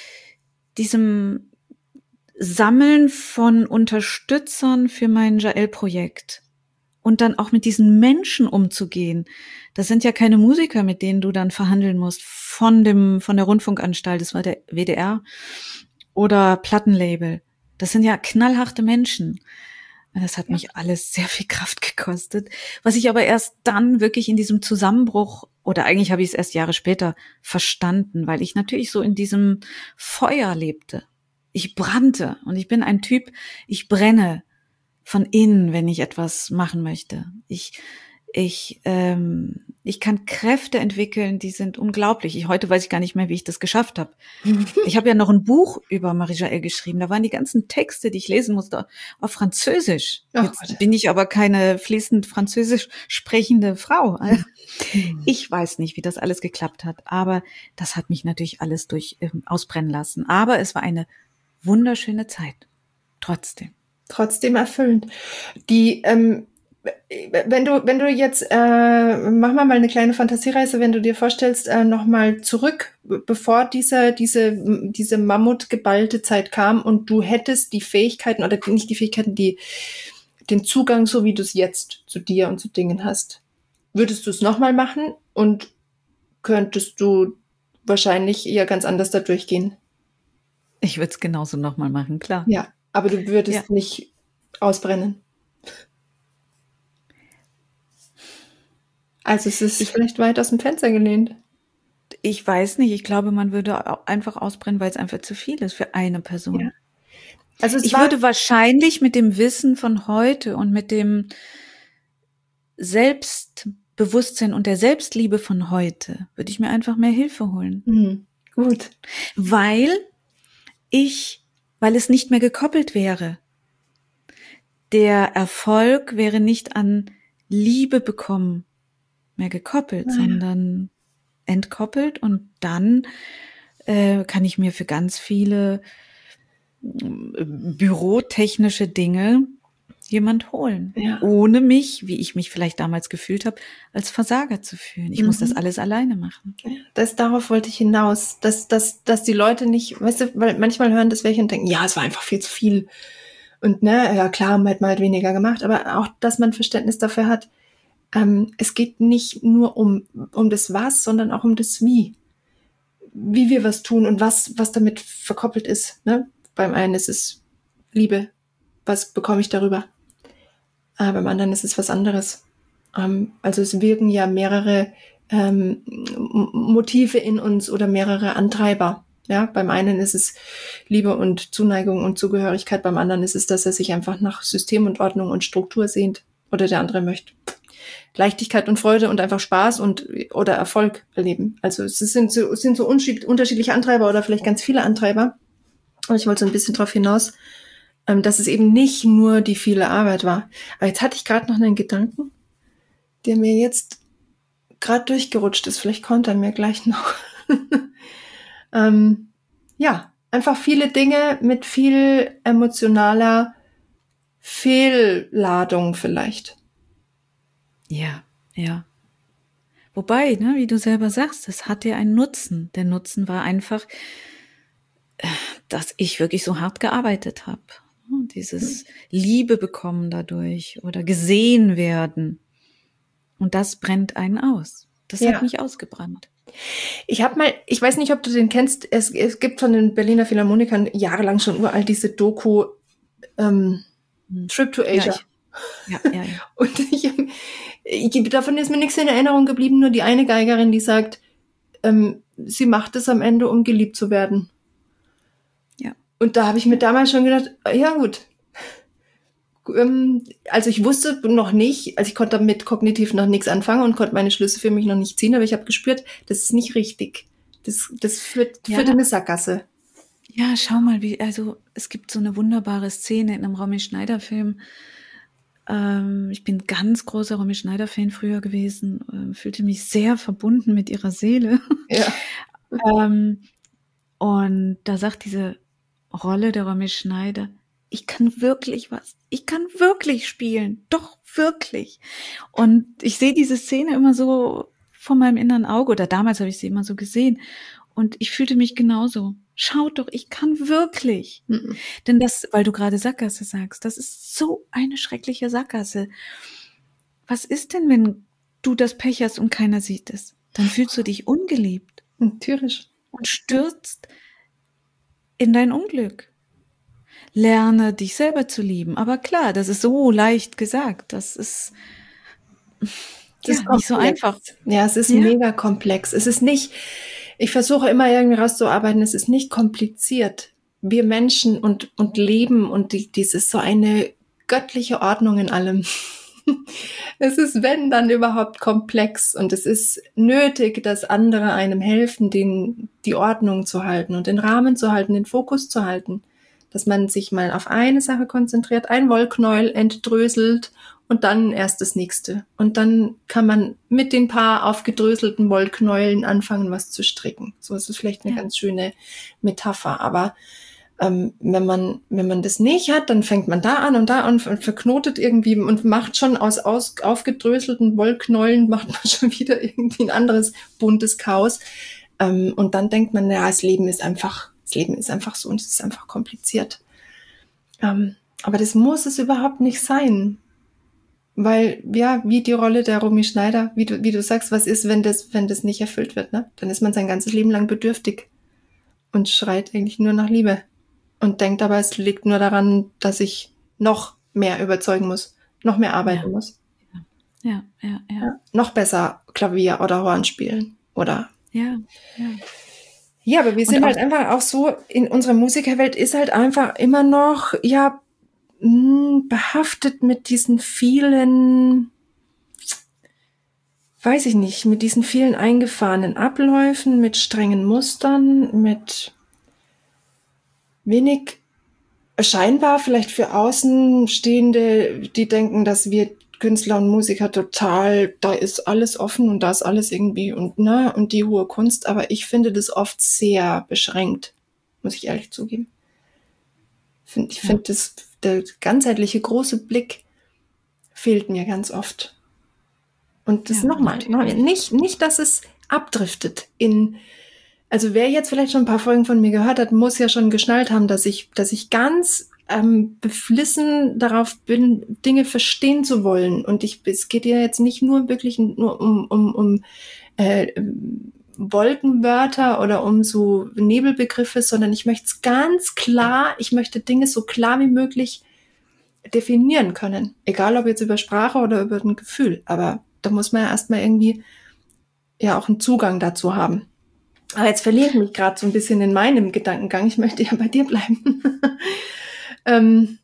diesem Sammeln von Unterstützern für mein Jael-Projekt. Und dann auch mit diesen Menschen umzugehen. Das sind ja keine Musiker, mit denen du dann verhandeln musst von dem, von der Rundfunkanstalt, das war der W D R oder Plattenlabel. Das sind ja knallharte Menschen. Das hat mich alles sehr viel Kraft gekostet. Was ich aber erst dann wirklich in diesem Zusammenbruch, oder eigentlich habe ich es erst Jahre später verstanden, weil ich natürlich so in diesem Feuer lebte. Ich brannte und ich bin ein Typ, ich brenne von innen, wenn ich etwas machen möchte. Ich, ich, ähm, ich kann Kräfte entwickeln, die sind unglaublich. Ich, heute weiß ich gar nicht mehr, wie ich das geschafft habe. Ich habe ja noch ein Buch über Marie-Jael geschrieben. Da waren die ganzen Texte, die ich lesen musste, auf Französisch. Ach, Jetzt Gott. bin ich aber keine fließend Französisch sprechende Frau. Ich weiß nicht, wie das alles geklappt hat, aber das hat mich natürlich alles durch ähm, ausbrennen lassen. Aber es war eine wunderschöne Zeit. Trotzdem. Trotzdem erfüllend. Die, ähm, wenn du, wenn du jetzt, äh, mach mal mal eine kleine Fantasiereise, wenn du dir vorstellst, äh, nochmal zurück, bevor diese, diese, diese mammutgeballte Zeit kam und du hättest die Fähigkeiten, oder nicht die Fähigkeiten, die, den Zugang, so wie du es jetzt zu dir und zu Dingen hast. Würdest du es nochmal machen und könntest du wahrscheinlich eher ganz anders da durchgehen? Ich würde es genauso nochmal machen, klar. Ja, aber du würdest Ja. nicht ausbrennen. Also es ist Ich- vielleicht weit aus dem Fenster gelehnt. Ich weiß nicht, ich glaube, man würde au- einfach ausbrennen, weil es einfach zu viel ist für eine Person. Ja. Also es Ich war, würde wahrscheinlich mit dem Wissen von heute und mit dem Selbstbewusstsein und der Selbstliebe von heute, würde ich mir einfach mehr Hilfe holen. Mhm. Gut. Weil ich, weil es nicht mehr gekoppelt wäre. Der Erfolg wäre nicht an Liebe bekommen mehr gekoppelt, Ah, ja. sondern entkoppelt und dann äh, kann ich mir für ganz viele äh, bürotechnische Dinge jemand holen, Ja. ohne mich, wie ich mich vielleicht damals gefühlt habe, als Versager zu fühlen. Ich muss Mhm. das alles alleine machen. Ja, Das, darauf wollte ich hinaus, dass, dass, dass die Leute nicht, weißt du, weil manchmal hören das welche und denken, ja, es war einfach viel zu viel. Und ne, ja klar, man hat mal halt weniger gemacht, aber auch, dass man Verständnis dafür hat, ähm, es geht nicht nur um, um das Was, sondern auch um das Wie. Wie wir was tun und was, was damit verkoppelt ist. Ne? Beim einen ist es Liebe, was bekomme ich darüber? Äh, beim anderen ist es was anderes. Ähm, also es wirken ja mehrere ähm, M- Motive in uns oder mehrere Antreiber. Ja, beim einen ist es Liebe und Zuneigung und Zugehörigkeit, beim anderen ist es, dass er sich einfach nach System und Ordnung und Struktur sehnt oder der andere möchte Leichtigkeit und Freude und einfach Spaß und oder Erfolg erleben. Also es sind so, es sind so unterschiedliche Antreiber oder vielleicht ganz viele Antreiber. Und ich wollte so ein bisschen darauf hinaus, ähm, dass es eben nicht nur die viele Arbeit war. Aber jetzt hatte ich gerade noch einen Gedanken, der mir jetzt gerade durchgerutscht ist. Vielleicht kommt er mir gleich noch. ähm, ja, einfach viele Dinge mit viel emotionaler Fehlladung vielleicht. Ja, ja. Wobei, ne, wie du selber sagst, es hat ja einen Nutzen. Der Nutzen war einfach, äh, dass ich wirklich so hart gearbeitet habe. Dieses Liebe bekommen dadurch oder gesehen werden. Und das brennt einen aus. Das Ja. hat mich ausgebrannt. Ich habe mal, ich weiß nicht, ob du den kennst, es, es gibt von den Berliner Philharmonikern jahrelang schon uralt diese Doku ähm, Trip to Asia. Ja, ich, ja, ja, ja. Und ich, ich, davon ist mir nichts in Erinnerung geblieben, nur die eine Geigerin, die sagt, ähm, sie macht es am Ende, um geliebt zu werden. Ja. Und da habe ich mir damals schon gedacht, ja gut. Also ich wusste noch nicht, also ich konnte damit kognitiv noch nichts anfangen und konnte meine Schlüsse für mich noch nicht ziehen, aber ich habe gespürt, das ist nicht richtig. Das, das führt, Ja. führt in eine Sackgasse. Ja, schau mal, wie, also es gibt so eine wunderbare Szene in einem Romy Schneider-Film. Ähm, ich bin ganz großer Romy Schneider-Fan früher gewesen, äh, fühlte mich sehr verbunden mit ihrer Seele. Ja. ähm, und da sagt diese Rolle der Romy Schneider, ich kann wirklich was, ich kann wirklich spielen, doch wirklich. Und ich sehe diese Szene immer so vor meinem inneren Auge, oder damals habe ich sie immer so gesehen. Und ich fühlte mich genauso. Schaut doch, ich kann wirklich. Mhm. Denn das, weil du gerade Sackgasse sagst, das ist so eine schreckliche Sackgasse. Was ist denn, wenn du das Pech hast und keiner sieht es? Dann fühlst du dich ungeliebt. Natürlich. Und stürzt in dein Unglück. Lerne dich selber zu lieben. Aber klar, das ist so leicht gesagt. Das ist, das ja, ist nicht so einfach. Ja, es ist ja. mega komplex. Es ist nicht, ich versuche immer irgendwie rauszuarbeiten, es ist nicht kompliziert. Wir Menschen und, und Leben und die, dieses so eine göttliche Ordnung in allem. Es ist, wenn, dann überhaupt komplex und es ist nötig, dass andere einem helfen, den, die Ordnung zu halten und den Rahmen zu halten, den Fokus zu halten. Dass man sich mal auf eine Sache konzentriert, ein Wollknäuel entdröselt und dann erst das nächste. Und dann kann man mit den paar aufgedröselten Wollknäueln anfangen, was zu stricken. So ist es vielleicht eine ja. ganz schöne Metapher. Aber ähm, wenn man wenn man das nicht hat, dann fängt man da an und da an und verknotet irgendwie und macht schon aus, aus aufgedröselten Wollknäueln, macht man schon wieder irgendwie ein anderes buntes Chaos. Ähm, und dann denkt man, ja, das Leben ist einfach, das Leben ist einfach so und es ist einfach kompliziert. Ähm, aber das muss es überhaupt nicht sein. Weil, ja, wie die Rolle der Romy Schneider, wie du, wie du sagst, was ist, wenn das, wenn das nicht erfüllt wird, ne? Dann ist man sein ganzes Leben lang bedürftig und schreit eigentlich nur nach Liebe und denkt aber, es liegt nur daran, dass ich noch mehr überzeugen muss, noch mehr arbeiten ja. muss. Ja, ja, ja, ja. Noch besser Klavier oder Horn spielen oder. Ja, ja. Ja, aber wir sind halt einfach auch so, in unserer Musikerwelt ist halt einfach immer noch, ja, behaftet mit diesen vielen, weiß ich nicht, mit diesen vielen eingefahrenen Abläufen, mit strengen Mustern, mit wenig scheinbar vielleicht für Außenstehende, die denken, dass wir Künstler und Musiker total, da ist alles offen und da ist alles irgendwie und ne und die hohe Kunst, aber ich finde das oft sehr beschränkt, muss ich ehrlich zugeben. Ich finde, das der ganzheitliche große Blick fehlt mir ganz oft. Und das ja, nochmal, nicht, nicht, dass es abdriftet in, also wer jetzt vielleicht schon ein paar Folgen von mir gehört hat, muss ja schon geschnallt haben, dass ich, dass ich ganz ähm, beflissen darauf bin, Dinge verstehen zu wollen. Und ich, es geht ja jetzt nicht nur wirklich nur um, um, um äh, Wolkenwörter oder um so Nebelbegriffe, sondern ich möchte es ganz klar, ich möchte Dinge so klar wie möglich definieren können. Egal ob jetzt über Sprache oder über ein Gefühl. Aber da muss man ja erstmal irgendwie ja auch einen Zugang dazu haben. Aber jetzt verliere ich mich gerade so ein bisschen in meinem Gedankengang. Ich möchte ja bei dir bleiben. ähm,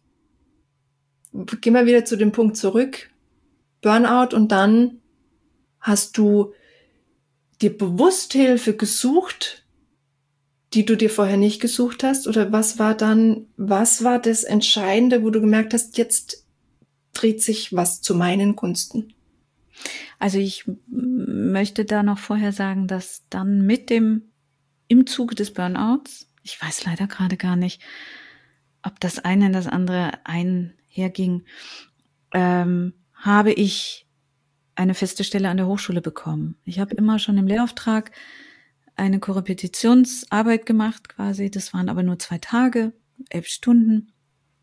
gehen wir wieder zu dem Punkt zurück. Burnout und dann hast du dir bewusst Hilfe gesucht, die du dir vorher nicht gesucht hast? Oder was war dann, was war das Entscheidende, wo du gemerkt hast, jetzt dreht sich was zu meinen Gunsten? Also ich möchte da noch vorher sagen, dass dann mit dem, im Zuge des Burnouts, ich weiß leider gerade gar nicht, ob das eine in das andere einherging, ähm, habe ich eine feste Stelle an der Hochschule bekommen. Ich habe immer schon im Lehrauftrag eine Korrepetitionsarbeit gemacht quasi. Das waren aber nur zwei Tage, elf Stunden.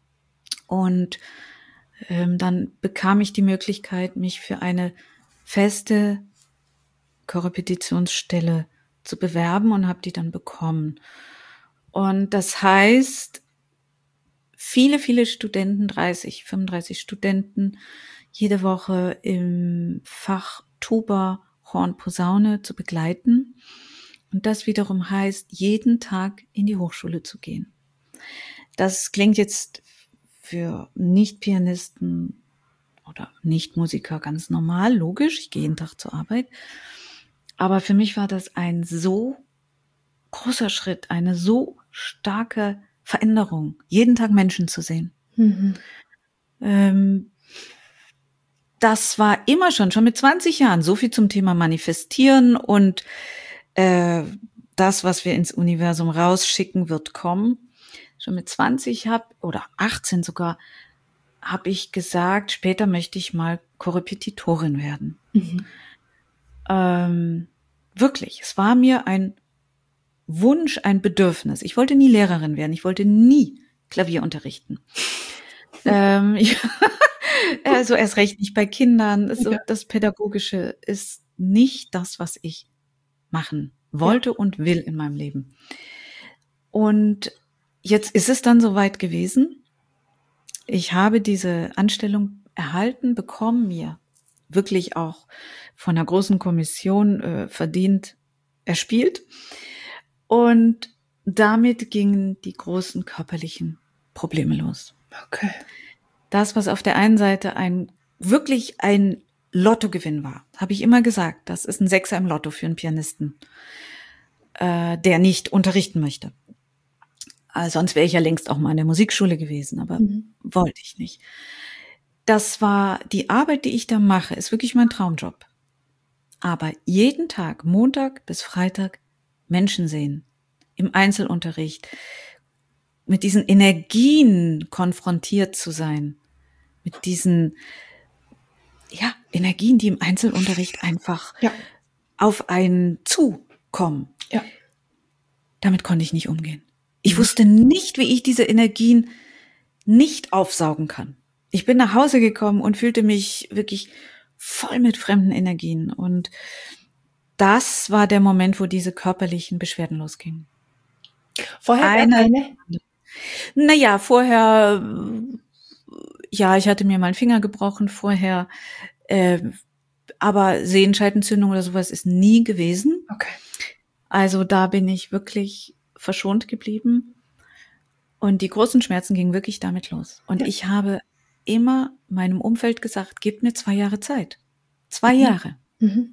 Und ähm, dann bekam ich die Möglichkeit, mich für eine feste Korrepetitionsstelle zu bewerben und habe die dann bekommen. Und das heißt, viele, viele Studenten, dreißig, fünfunddreißig Studenten, jede Woche im Fach Tuba, Horn, Posaune zu begleiten. Und das wiederum heißt, jeden Tag in die Hochschule zu gehen. Das klingt jetzt für Nicht-Pianisten oder Nicht-Musiker ganz normal, logisch. Ich gehe jeden Tag zur Arbeit. Aber für mich war das ein so großer Schritt, eine so starke Veränderung, jeden Tag Menschen zu sehen. Mhm. Ähm, das war immer schon, schon mit zwanzig Jahren, so viel zum Thema Manifestieren und äh, das, was wir ins Universum rausschicken, wird kommen. Schon mit zwanzig hab, oder achtzehn sogar, habe ich gesagt, später möchte ich mal Korrepetitorin werden. Mhm. Ähm, wirklich, es war mir ein Wunsch, ein Bedürfnis. Ich wollte nie Lehrerin werden, ich wollte nie Klavier unterrichten. ähm, ich, also erst recht nicht bei Kindern. So, ja. Das Pädagogische ist nicht das, was ich machen wollte ja. und will in meinem Leben. Und jetzt ist es dann soweit gewesen. Ich habe diese Anstellung erhalten, bekommen, mir wirklich auch von einer großen Kommission äh, verdient erspielt. Und damit gingen die großen körperlichen Probleme los. Okay. Das, was auf der einen Seite ein wirklich ein Lottogewinn war, habe ich immer gesagt, das ist ein Sechser im Lotto für einen Pianisten, äh, der nicht unterrichten möchte. Also sonst wäre ich ja längst auch mal in der Musikschule gewesen, aber mhm. wollte ich nicht. Das war die Arbeit, die ich da mache, ist wirklich mein Traumjob. Aber jeden Tag, Montag bis Freitag, Menschen sehen, im Einzelunterricht, mit diesen Energien konfrontiert zu sein, mit diesen ja, Energien, die im Einzelunterricht einfach ja. auf einen zukommen. Ja. Damit konnte ich nicht umgehen. Ich mhm. wusste nicht, wie ich diese Energien nicht aufsaugen kann. Ich bin nach Hause gekommen und fühlte mich wirklich voll mit fremden Energien. Und das war der Moment, wo diese körperlichen Beschwerden losgingen. Vorher Eine, keine? Naja, vorher, ja, ich hatte mir mal einen Finger gebrochen vorher, äh, aber Sehenscheidenentzündung oder sowas ist nie gewesen. Okay. Also da bin ich wirklich verschont geblieben. Und die großen Schmerzen gingen wirklich damit los. Und ja. ich habe immer meinem Umfeld gesagt, gebt mir zwei Jahre Zeit. Zwei mhm. Jahre. Mhm.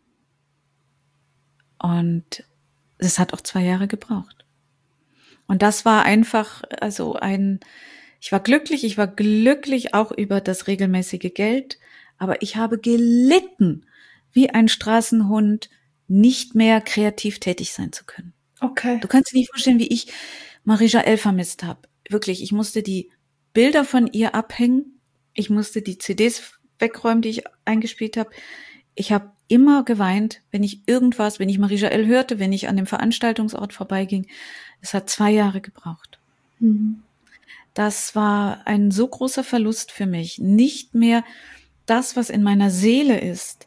Und es hat auch zwei Jahre gebraucht. Und das war einfach, also ein, ich war glücklich, ich war glücklich auch über das regelmäßige Geld, aber ich habe gelitten, wie ein Straßenhund, nicht mehr kreativ tätig sein zu können. Okay. Du kannst dir nicht vorstellen, wie ich Marie-Jaël vermisst habe. Wirklich, ich musste die Bilder von ihr abhängen, ich musste die C Ds wegräumen, die ich eingespielt habe. Ich habe immer geweint, wenn ich irgendwas, wenn ich Marie-Jaël hörte, wenn ich an dem Veranstaltungsort vorbeiging. Es hat zwei Jahre gebraucht. Mhm. Das war ein so großer Verlust für mich. Nicht mehr das, was in meiner Seele ist,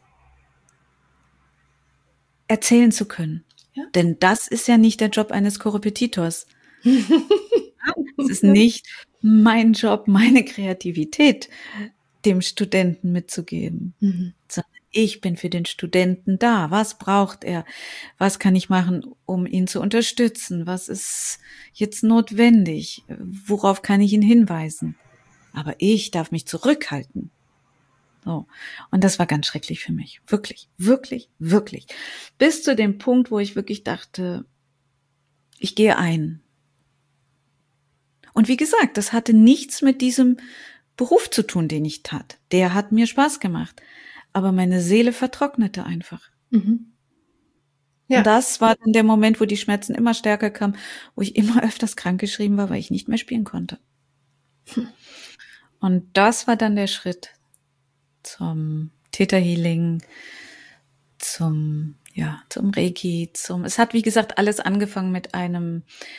erzählen zu können. Ja? Denn das ist ja nicht der Job eines Korrepetitors. Es ist nicht mein Job, meine Kreativität dem Studenten mitzugeben, mhm. sondern ich bin für den Studenten da. Was braucht er? Was kann ich machen, um ihn zu unterstützen? Was ist jetzt notwendig? Worauf kann ich ihn hinweisen? Aber ich darf mich zurückhalten. So. Und das war ganz schrecklich für mich. Wirklich, wirklich, wirklich. Bis zu dem Punkt, wo ich wirklich dachte, ich gehe ein. Und wie gesagt, das hatte nichts mit diesem Beruf zu tun, den ich tat. Der hat mir Spaß gemacht. Aber meine Seele vertrocknete einfach. Mhm. Ja. Und das war dann der Moment, wo die Schmerzen immer stärker kamen, wo ich immer öfters krankgeschrieben war, weil ich nicht mehr spielen konnte. Hm. Und das war dann der Schritt zum Theta Healing, zum, ja, zum Reiki, zum, es hat wie gesagt alles angefangen mit einem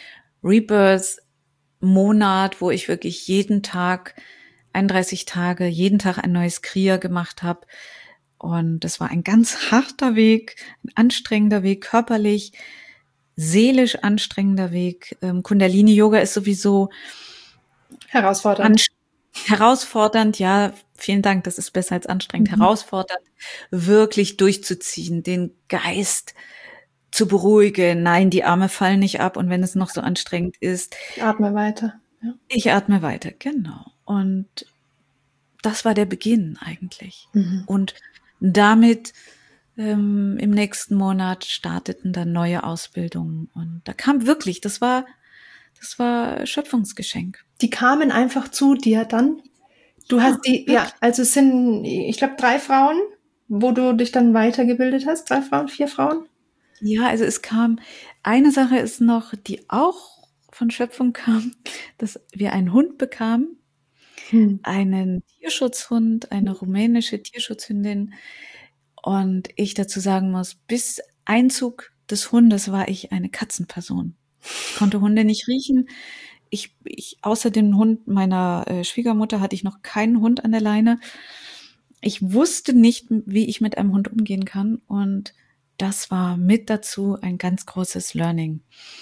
Rebirth-Monat, wo ich wirklich jeden Tag, einunddreißig Tage, jeden Tag ein neues Kriya gemacht habe. Und das war ein ganz harter Weg, ein anstrengender Weg, körperlich, seelisch anstrengender Weg. Ähm, Kundalini-Yoga ist sowieso herausfordernd. Herausfordernd, ja, vielen Dank, das ist besser als anstrengend. Mhm. Herausfordernd, wirklich durchzuziehen, den Geist zu beruhigen. Nein, die Arme fallen nicht ab und wenn es noch so anstrengend ist, Atme weiter. Ja. ich atme weiter, genau. Und das war der Beginn eigentlich. Mhm. Und damit ähm, im nächsten Monat starteten dann neue Ausbildungen und da kam wirklich, das war, das war Schöpfungsgeschenk. Die kamen einfach zu dir dann? Du Ja, hast die, wirklich. ja, also es sind, ich glaube, drei Frauen, wo du dich dann weitergebildet hast. Drei Frauen, vier Frauen? Ja, also es kam, eine Sache ist noch, die auch von Schöpfung kam, dass wir einen Hund bekamen, Hm. einen Tierschutzhund, eine rumänische Tierschutzhündin. Und ich dazu sagen muss, bis Einzug des Hundes war ich eine Katzenperson. Ich konnte Hunde nicht riechen. Ich, ich, außer dem Hund meiner äh, Schwiegermutter hatte ich noch keinen Hund an der Leine. Ich wusste nicht, wie ich mit einem Hund umgehen kann. Und das war mit dazu ein ganz großes Learning.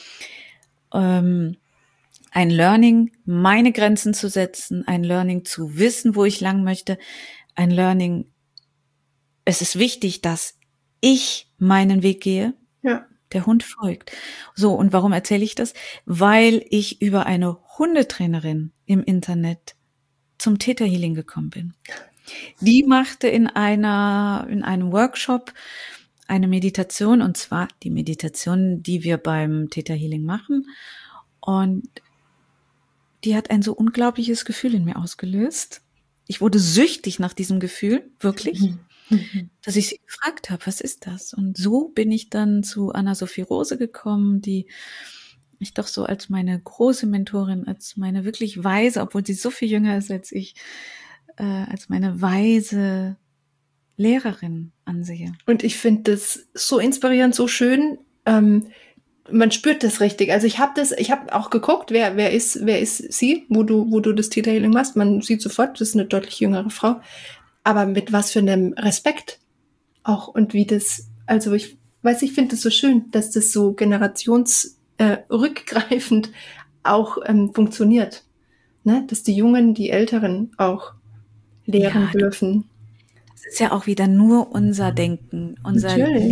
Ähm, ein Learning, meine Grenzen zu setzen, ein Learning zu wissen, wo ich lang möchte, ein Learning, es ist wichtig, dass ich meinen Weg gehe. Ja. Der Hund folgt. So, und warum erzähle ich das? Weil ich über eine Hundetrainerin im Internet zum Theta Healing gekommen bin. Die machte in einer, in einem Workshop eine Meditation, und zwar die Meditation, die wir beim Theta Healing machen. Und die hat ein so unglaubliches Gefühl in mir ausgelöst. Ich wurde süchtig nach diesem Gefühl, wirklich. Mhm. Mhm. Dass ich sie gefragt habe, was ist das? Und so bin ich dann zu Anna-Sophie Rose gekommen, die ich doch so als meine große Mentorin, als meine wirklich weise, obwohl sie so viel jünger ist als ich, äh, als meine weise Lehrerin ansehe. Und ich finde das so inspirierend, so schön. Ähm, man spürt das richtig. Also ich habe das, ich habe auch geguckt, wer wer ist wer ist sie, wo du wo du das Theta Healing machst. Man sieht sofort, das ist eine deutlich jüngere Frau. Aber mit was für einem Respekt auch und wie das, also ich weiß, ich finde es so schön, dass das so generationsrückgreifend äh, auch ähm, funktioniert. Ne? Dass die Jungen, die Älteren auch lehren Ja, du, dürfen. das ist ja auch wieder nur unser Denken, unser Natürlich.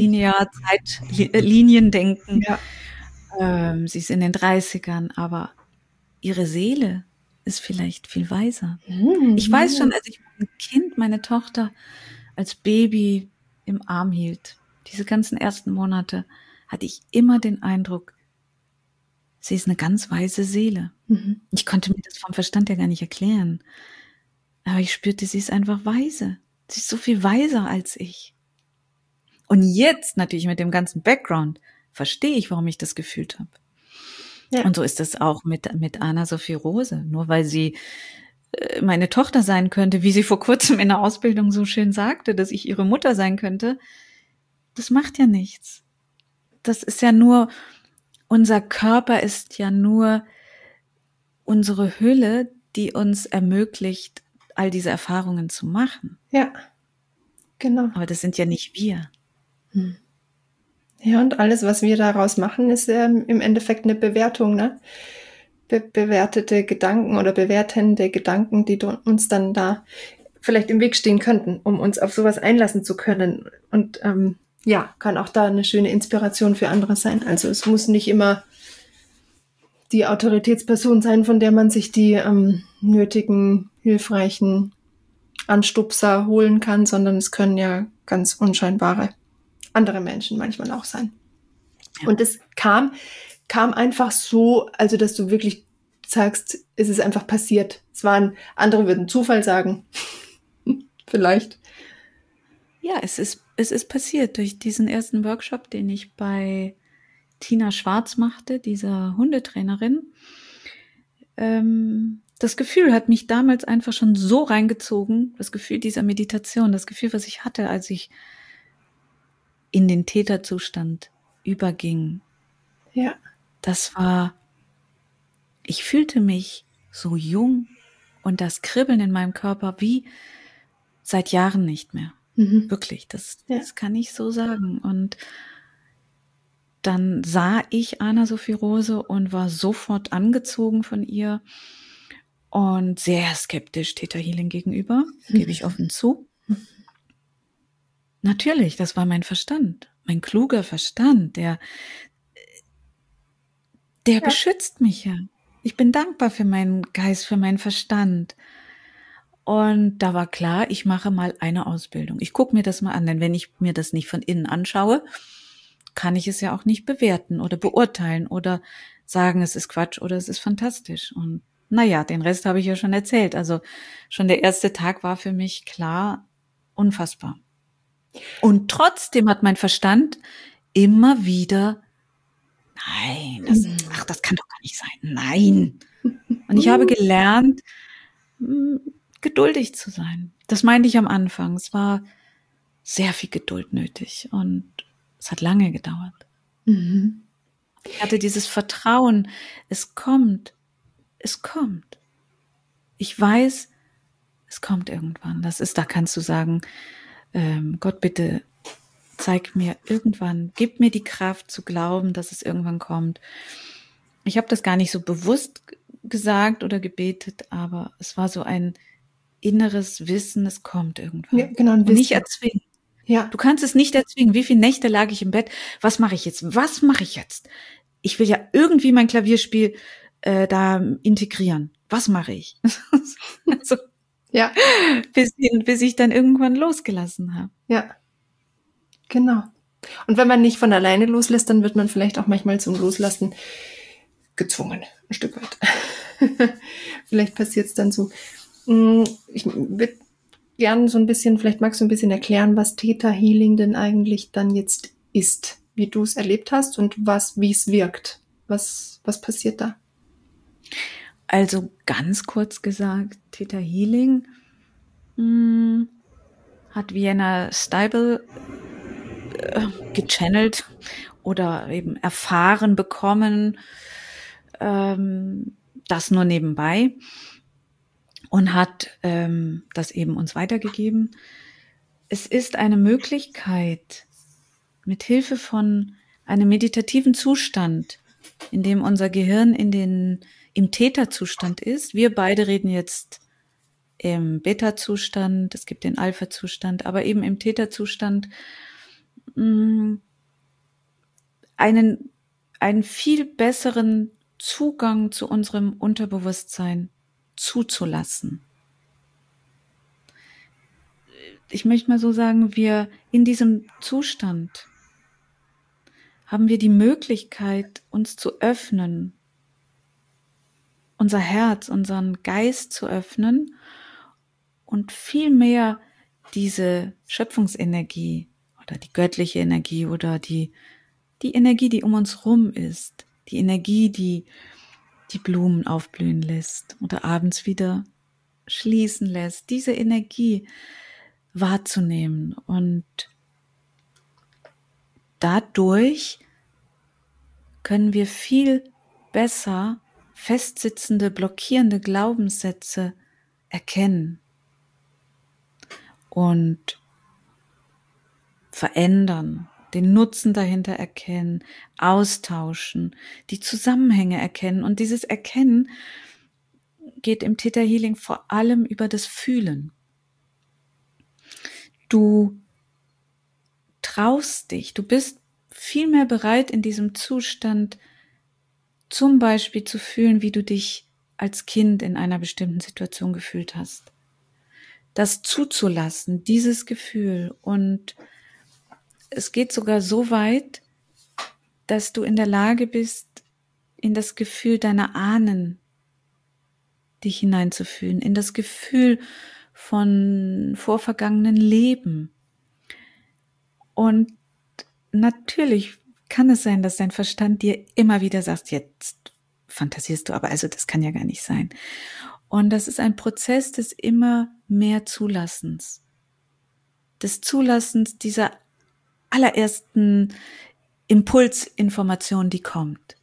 Linear-Zeitliniendenken. Ja. Ähm, sie ist in den dreißigern, aber ihre Seele ist vielleicht viel weiser. Hm, Ich weiß schon, als ich mein Kind, meine Tochter als Baby im Arm hielt, diese ganzen ersten Monate, hatte ich immer den Eindruck, sie ist eine ganz weise Seele. Mhm. Ich konnte mir das vom Verstand ja gar nicht erklären. Aber ich spürte, sie ist einfach weise. Sie ist so viel weiser als ich. Und jetzt natürlich mit dem ganzen Background verstehe ich, warum ich das gefühlt habe. Ja. Und so ist es auch mit, mit Anna-Sophie Rose. Nur weil sie äh, meine Tochter sein könnte, wie sie vor kurzem in der Ausbildung so schön sagte, dass ich ihre Mutter sein könnte, das macht ja nichts. Das ist ja nur, unser Körper ist ja nur unsere Hülle, die uns ermöglicht, all diese Erfahrungen zu machen. Ja, genau. Aber das sind ja nicht wir. Hm. Ja, und alles, was wir daraus machen, ist ähm, im Endeffekt eine Bewertung, ne? Be- bewertete Gedanken oder bewertende Gedanken, die do- uns dann da vielleicht im Weg stehen könnten, um uns auf sowas einlassen zu können. Und ähm, ja, kann auch da eine schöne Inspiration für andere sein. Also es muss nicht immer die Autoritätsperson sein, von der man sich die ähm, nötigen, hilfreichen Anstupser holen kann, sondern es können ja ganz unscheinbare andere Menschen manchmal auch sein. Ja. Und es kam, kam einfach so, also dass du wirklich sagst, es ist einfach passiert. Es waren, andere würden Zufall sagen. Vielleicht. Ja, es ist, es ist passiert durch diesen ersten Workshop, den ich bei Tina Schwarz machte, dieser Hundetrainerin. Ähm, das Gefühl hat mich damals einfach schon so reingezogen, das Gefühl dieser Meditation, das Gefühl, was ich hatte, als ich in den Täterzustand überging. Ja. Das war, ich fühlte mich so jung und das Kribbeln in meinem Körper wie seit Jahren nicht mehr. Mhm. Wirklich, das, ja. das kann ich so sagen. Und dann sah ich Anna-Sophie Rose und war sofort angezogen von ihr und sehr skeptisch Theta Healing gegenüber, mhm. gebe ich offen zu. Mhm. Natürlich, das war mein Verstand. mein kluger Verstand, der, der Ja. beschützt mich ja. Ich bin dankbar für meinen Geist, für meinen Verstand. Und da war klar, ich mache mal eine Ausbildung. Ich gucke mir das mal an, denn wenn ich mir das nicht von innen anschaue, kann ich es ja auch nicht bewerten oder beurteilen oder sagen, es ist Quatsch oder es ist fantastisch. Und naja, den Rest habe ich ja schon erzählt. Also schon der erste Tag war für mich klar, unfassbar. Und trotzdem hat mein Verstand immer wieder, nein, das, ach, das kann doch gar nicht sein, nein. Und ich habe gelernt, geduldig zu sein. Das meinte ich am Anfang. Es war sehr viel Geduld nötig und es hat lange gedauert. Mhm. Ich hatte dieses Vertrauen, es kommt, es kommt. Ich weiß, es kommt irgendwann. Das ist, da kannst du sagen, ähm, Gott, bitte zeig mir irgendwann, gib mir die Kraft zu glauben, dass es irgendwann kommt. Ich habe das gar nicht so bewusst gesagt oder gebetet, aber es war so ein inneres Wissen, es kommt irgendwann. Ja, genau, ein und nicht Wissen. erzwingen. Ja. Du kannst es nicht erzwingen. Wie viele Nächte lag ich im Bett? Was mache ich jetzt? Was mache ich jetzt? Ich will ja irgendwie mein Klavierspiel äh, da integrieren. Was mache ich? also, Ja. bis, bis ich dann irgendwann losgelassen habe. Ja, genau. Und wenn man nicht von alleine loslässt, dann wird man vielleicht auch manchmal zum Loslassen gezwungen, ein Stück weit. Vielleicht passiert es dann so. Ich würde gerne so ein bisschen, vielleicht magst du ein bisschen erklären, was Theta Healing denn eigentlich dann jetzt ist, wie du es erlebt hast und was, wie es wirkt. Was, was passiert da? Also ganz kurz gesagt, Theta Healing mh, hat Vienna Steibel äh, gechannelt oder eben erfahren bekommen, ähm, das nur nebenbei. Und hat ähm, das eben uns weitergegeben. Es ist eine Möglichkeit, mit Hilfe von einem meditativen Zustand, in dem unser Gehirn in den, im Theta-Zustand ist. Wir beide reden jetzt im Beta-Zustand, es gibt den Alpha-Zustand, aber eben im Theta-Zustand mh, einen, einen viel besseren Zugang zu unserem Unterbewusstsein zuzulassen. Ich möchte mal so sagen, wir in diesem Zustand haben wir die Möglichkeit, uns zu öffnen, unser Herz, unseren Geist zu öffnen und viel mehr diese Schöpfungsenergie oder die göttliche Energie oder die, die Energie, die um uns rum ist, die Energie, die die Blumen aufblühen lässt oder abends wieder schließen lässt, diese Energie wahrzunehmen und dadurch können wir viel besser festsitzende, blockierende Glaubenssätze erkennen und verändern, den Nutzen dahinter erkennen, austauschen, die Zusammenhänge erkennen. Und dieses Erkennen geht im Theta Healing vor allem über das Fühlen. Du traust dich, du bist viel mehr bereit in diesem Zustand, zum Beispiel zu fühlen, wie du dich als Kind in einer bestimmten Situation gefühlt hast. Das zuzulassen, dieses Gefühl. Und es geht sogar so weit, dass du in der Lage bist, in das Gefühl deiner Ahnen dich hineinzufühlen, in das Gefühl von vorvergangenen Leben. Und natürlich kann es sein, dass dein Verstand dir immer wieder sagt, jetzt fantasierst du, aber also das kann ja gar nicht sein. Und das ist ein Prozess des immer mehr Zulassens, des Zulassens dieser allerersten Impulsinformation, die kommt.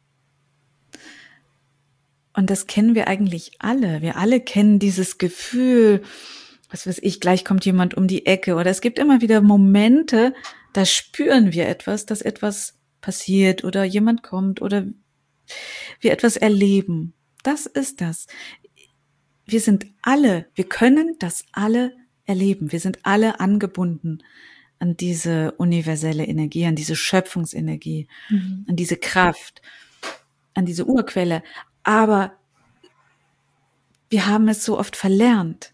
Und das kennen wir eigentlich alle. Wir alle kennen dieses Gefühl, was weiß ich, gleich kommt jemand um die Ecke. Oder es gibt immer wieder Momente, da spüren wir etwas, dass etwas passiert oder jemand kommt oder wir etwas erleben. Das ist das. Wir sind alle, wir können das alle erleben. Wir sind alle angebunden an diese universelle Energie, an diese Schöpfungsenergie, mhm. an diese Kraft, an diese Urquelle. Aber wir haben es so oft verlernt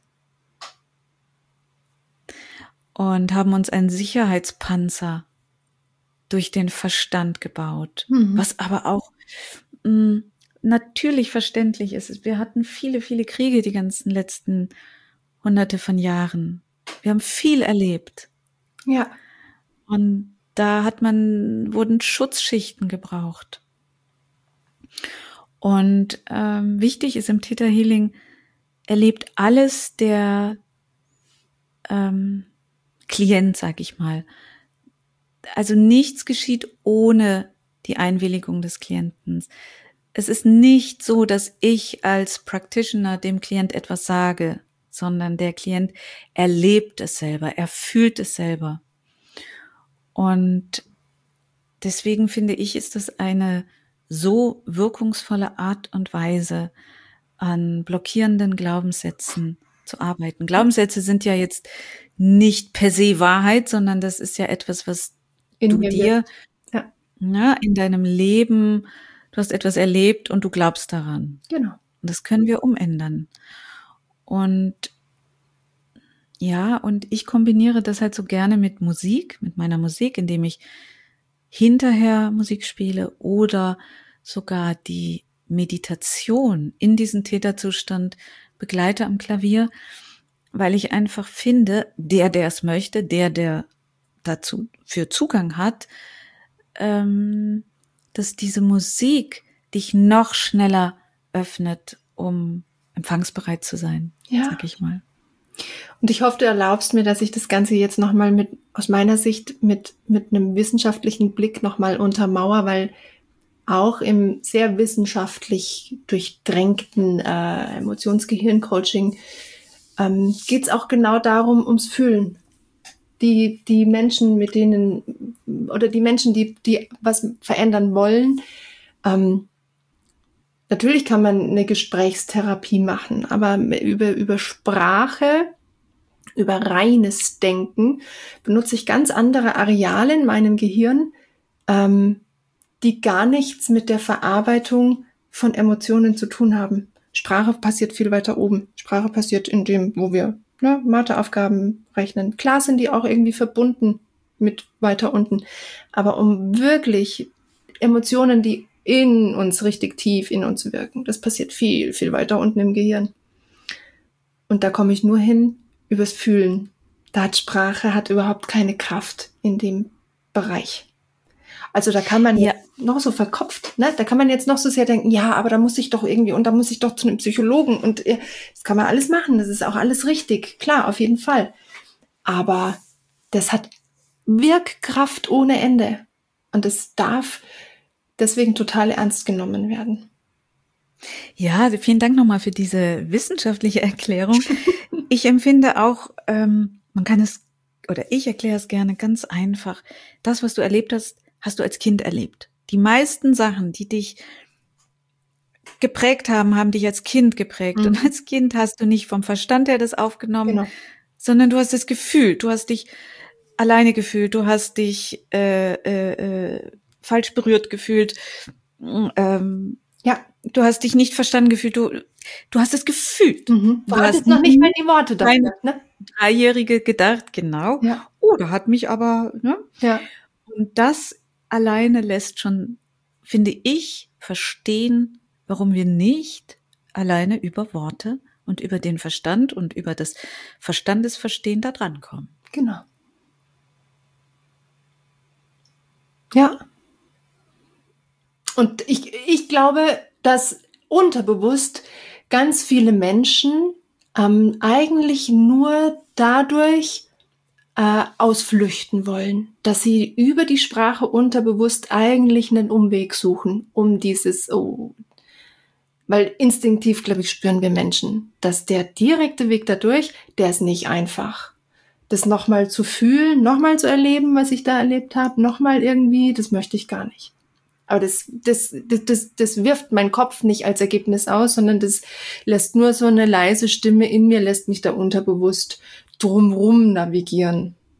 und haben uns einen Sicherheitspanzer durch den Verstand gebaut, mhm. was aber auch mh, natürlich verständlich ist. Wir hatten viele, viele Kriege die ganzen letzten hunderte von Jahren. Wir haben viel erlebt. Ja. Und da hat man, wurden Schutzschichten gebraucht. Und ähm, wichtig ist im Theta Healing, erlebt alles der ähm, Klient, sag ich mal. Also nichts geschieht ohne die Einwilligung des Klienten. Es ist nicht so, dass ich als Practitioner dem Klient etwas sage, sondern der Klient erlebt es selber, er fühlt es selber. Und deswegen finde ich, ist das eine so wirkungsvolle Art und Weise, an blockierenden Glaubenssätzen zu arbeiten. Glaubenssätze sind ja jetzt nicht per se Wahrheit, sondern das ist ja etwas, was in du dir ja. Ja, in deinem Leben, du hast etwas erlebt und du glaubst daran. Genau. Und das können wir umändern. Und ja, und ich kombiniere das halt so gerne mit Musik, mit meiner Musik, indem ich hinterher Musik spiele oder sogar die Meditation in diesen Theta-Zustand begleite am Klavier, weil ich einfach finde, der, der es möchte, der, der dazu für Zugang hat, ähm, dass diese Musik dich noch schneller öffnet, um empfangsbereit zu sein, ja. sag ich mal. Und ich hoffe, du erlaubst mir, dass ich das Ganze jetzt nochmal mit, aus meiner Sicht, mit, mit einem wissenschaftlichen Blick nochmal untermauer, weil auch im sehr wissenschaftlich durchdrängten äh, Emotionsgehirn-Coaching ähm, geht es auch genau darum, ums Fühlen. Die, die Menschen, mit denen, oder die Menschen, die, die was verändern wollen, ähm, natürlich kann man eine Gesprächstherapie machen, aber über, über Sprache, über reines Denken benutze ich ganz andere Areale in meinem Gehirn, ähm, die gar nichts mit der Verarbeitung von Emotionen zu tun haben. Sprache passiert viel weiter oben. Sprache passiert in dem, wo wir ne, Matheaufgaben rechnen. Klar sind die auch irgendwie verbunden mit weiter unten. Aber um wirklich Emotionen, die in uns richtig tief in uns wirken, das passiert viel, viel weiter unten im Gehirn. Und da komme ich nur hin übers Fühlen. Da hat Sprache hat überhaupt keine Kraft in dem Bereich. Also da kann man ja noch so verkopft, ne? Da kann man jetzt noch so sehr denken, ja, aber da muss ich doch irgendwie, und da muss ich doch zu einem Psychologen und ja, das kann man alles machen, das ist auch alles richtig, klar, auf jeden Fall. Aber das hat Wirkkraft ohne Ende und es darf deswegen total ernst genommen werden. Ja, vielen Dank nochmal für diese wissenschaftliche Erklärung. Ich empfinde auch, ähm, man kann es, oder ich erkläre es gerne ganz einfach, das, was du erlebt hast, hast du als Kind erlebt. Die meisten Sachen, die dich geprägt haben, haben dich als Kind geprägt. Mhm. Und als Kind hast du nicht vom Verstand her das aufgenommen, genau. sondern du hast es gefühlt. Du hast dich alleine gefühlt, du hast dich äh, äh, äh, falsch berührt gefühlt. Ähm, ja, du hast dich nicht verstanden gefühlt. Du, du hast es gefühlt. Mhm. Du, du hast noch nicht mal die Worte dafür. Ne? Dreijährige gedacht, genau. Ja. Oh, da hat mich aber. Ne? Ja. Und das alleine lässt schon, finde ich, verstehen, warum wir nicht alleine über Worte und über den Verstand und über das Verstandesverstehen da dran kommen. Genau. Ja. Und ich, ich glaube, dass unterbewusst ganz viele Menschen ähm, eigentlich nur dadurch äh, ausflüchten wollen, dass sie über die Sprache unterbewusst eigentlich einen Umweg suchen, um dieses, oh, weil instinktiv, glaube ich, spüren wir Menschen, dass der direkte Weg dadurch, der ist nicht einfach. Das nochmal zu fühlen, nochmal zu erleben, was ich da erlebt habe, nochmal irgendwie, das möchte ich gar nicht. Aber das, das, das, das, das wirft mein Kopf nicht als Ergebnis aus, sondern das lässt nur so eine leise Stimme in mir, lässt mich da unterbewusst drumrum navigieren.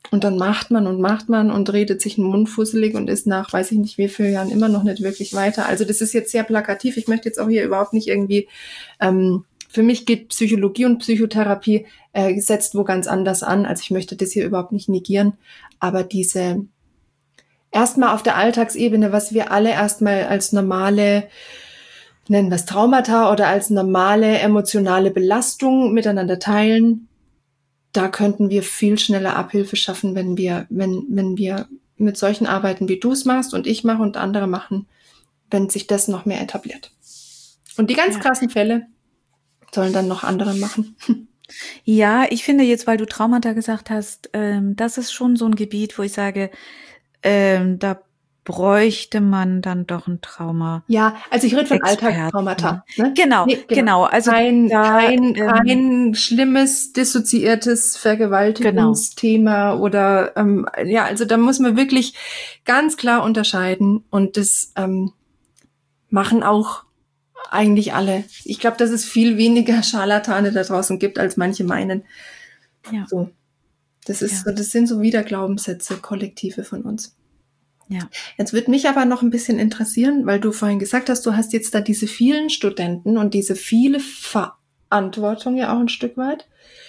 Und dann macht man und macht man und redet sich den Mund fusselig und ist nach, weiß ich nicht wie vielen Jahren immer noch nicht wirklich weiter. Also das ist jetzt sehr plakativ. Ich möchte jetzt auch hier überhaupt nicht irgendwie, ähm, für mich geht Psychologie und Psychotherapie äh, setzt wo ganz anders an. Also ich möchte das hier überhaupt nicht negieren. Aber diese, erstmal auf der Alltagsebene, was wir alle erstmal als normale, nennen wir es Traumata oder als normale emotionale Belastung miteinander teilen, da könnten wir viel schneller Abhilfe schaffen, wenn wir, wenn, wenn wir mit solchen arbeiten, wie du es machst und ich mache und andere machen, wenn sich das noch mehr etabliert. Und die ganz Ja. krassen Fälle sollen dann noch andere machen. Ja, ich finde jetzt, weil du Traumata gesagt hast, ähm, das ist schon so ein Gebiet, wo ich sage, ähm, da bräuchte man dann doch ein Trauma. Ja, also ich rede von Experten. Alltagstraumata. Ne? Genau, Nee, genau. Also kein, da, kein, ähm, kein schlimmes, dissoziiertes Vergewaltigungsthema oder ähm, ja, also da muss man wirklich ganz klar unterscheiden und das ähm, machen auch eigentlich alle. Ich glaube, dass es viel weniger Scharlatane da draußen gibt, als manche meinen. Ja. So, das ist, Ja. so, das sind so Wiederglaubenssätze, Kollektive von uns. Ja. Jetzt würde mich aber noch ein bisschen interessieren, weil du vorhin gesagt hast, du hast jetzt da diese vielen Studenten und diese viele Verantwortung ja auch ein Stück weit.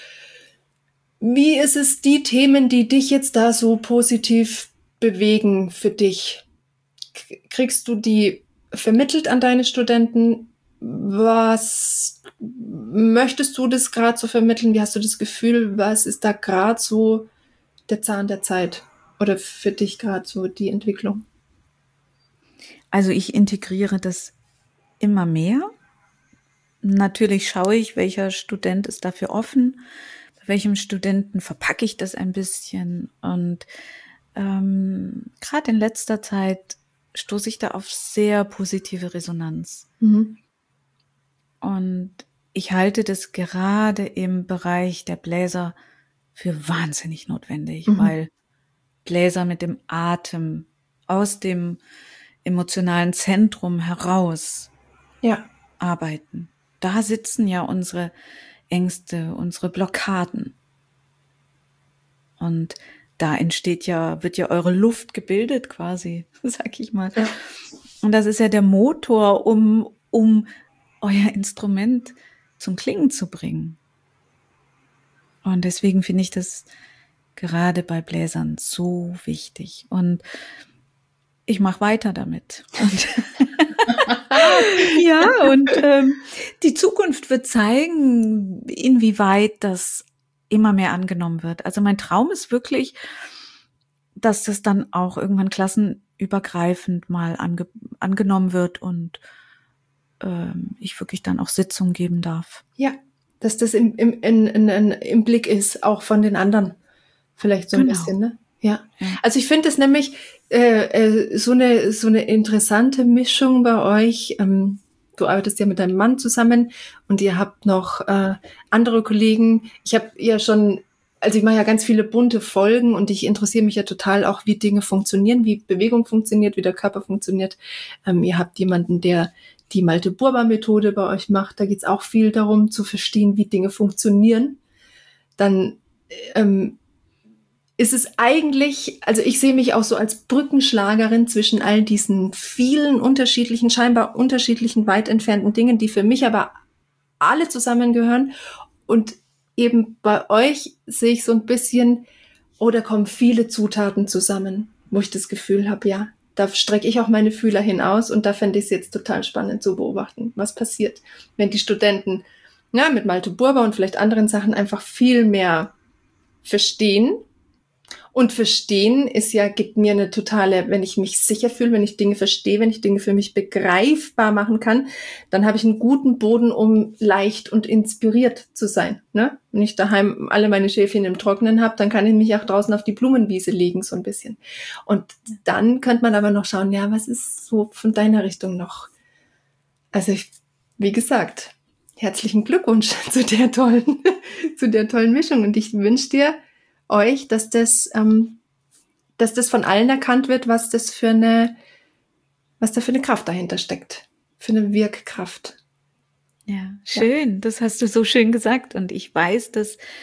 Wie ist es die Themen, die dich jetzt da so positiv bewegen für dich? Kriegst du die vermittelt an deine Studenten? Was möchtest du das gerade so vermitteln? Wie hast du das Gefühl? Was ist da gerade so der Zahn der Zeit? Oder für dich gerade so die Entwicklung? Also ich integriere das immer mehr. Natürlich schaue ich, welcher Student ist dafür offen, bei welchem Studenten verpacke ich das ein bisschen. Und ähm, gerade in letzter Zeit stoße ich da auf sehr positive Resonanz. Mhm. Und ich halte das gerade im Bereich der Bläser für wahnsinnig notwendig, Mhm. weil Bläser mit dem Atem aus dem emotionalen Zentrum heraus Ja. arbeiten. Da sitzen ja unsere Ängste, unsere Blockaden. Und da entsteht ja, wird ja eure Luft gebildet quasi, sag ich mal. Ja. Und das ist ja der Motor, um, um euer Instrument zum Klingen zu bringen. Und deswegen finde ich das gerade bei Bläsern so wichtig. Und ich mache weiter damit. Und ja, und ähm, die Zukunft wird zeigen, inwieweit das immer mehr angenommen wird. Also mein Traum ist wirklich, dass das dann auch irgendwann klassenübergreifend mal ange- angenommen wird und ähm, ich wirklich dann auch Sitzungen geben darf. Ja, dass das im, im, in, in, in, im Blick ist, auch von den anderen. Vielleicht so ein Genau. bisschen, ne? Ja. Ja. Also ich finde es nämlich äh, äh, so eine so eine interessante Mischung bei euch. Ähm, du arbeitest ja mit deinem Mann zusammen und ihr habt noch äh, andere Kollegen. Ich habe ja schon, also ich mache ja ganz viele bunte Folgen und ich interessiere mich ja total auch, wie Dinge funktionieren, wie Bewegung funktioniert, wie der Körper funktioniert. Ähm, ihr habt jemanden, der die Malte-Burba-Methode bei euch macht. Da geht es auch viel darum, zu verstehen, wie Dinge funktionieren. Dann ähm, ist es eigentlich, also ich sehe mich auch so als Brückenschlagerin zwischen all diesen vielen unterschiedlichen, scheinbar unterschiedlichen, weit entfernten Dingen, die für mich aber alle zusammengehören. Und eben bei euch sehe ich so ein bisschen, oh, da kommen viele Zutaten zusammen, wo ich das Gefühl habe, ja, da strecke ich auch meine Fühler hinaus und da fände ich es jetzt total spannend zu beobachten, was passiert, wenn die Studenten ja, mit Malte Burba und vielleicht anderen Sachen einfach viel mehr verstehen. Und verstehen ist ja, gibt mir eine totale, wenn ich mich sicher fühle, wenn ich Dinge verstehe, wenn ich Dinge für mich begreifbar machen kann, dann habe ich einen guten Boden, um leicht und inspiriert zu sein. Ne? Wenn ich daheim alle meine Schäfchen im Trocknen habe, dann kann ich mich auch draußen auf die Blumenwiese legen, so ein bisschen. Und dann könnte man aber noch schauen, ja, was ist so von deiner Richtung noch? Also ich, wie gesagt, herzlichen Glückwunsch zu der tollen, zu der tollen Mischung. Und ich wünsche dir, euch, dass das, ähm, dass das von allen erkannt wird, was das für eine, was da für eine Kraft dahinter steckt, für eine Wirkkraft. Ja, schön. Ja. Das hast du so schön gesagt. Und ich weiß, dass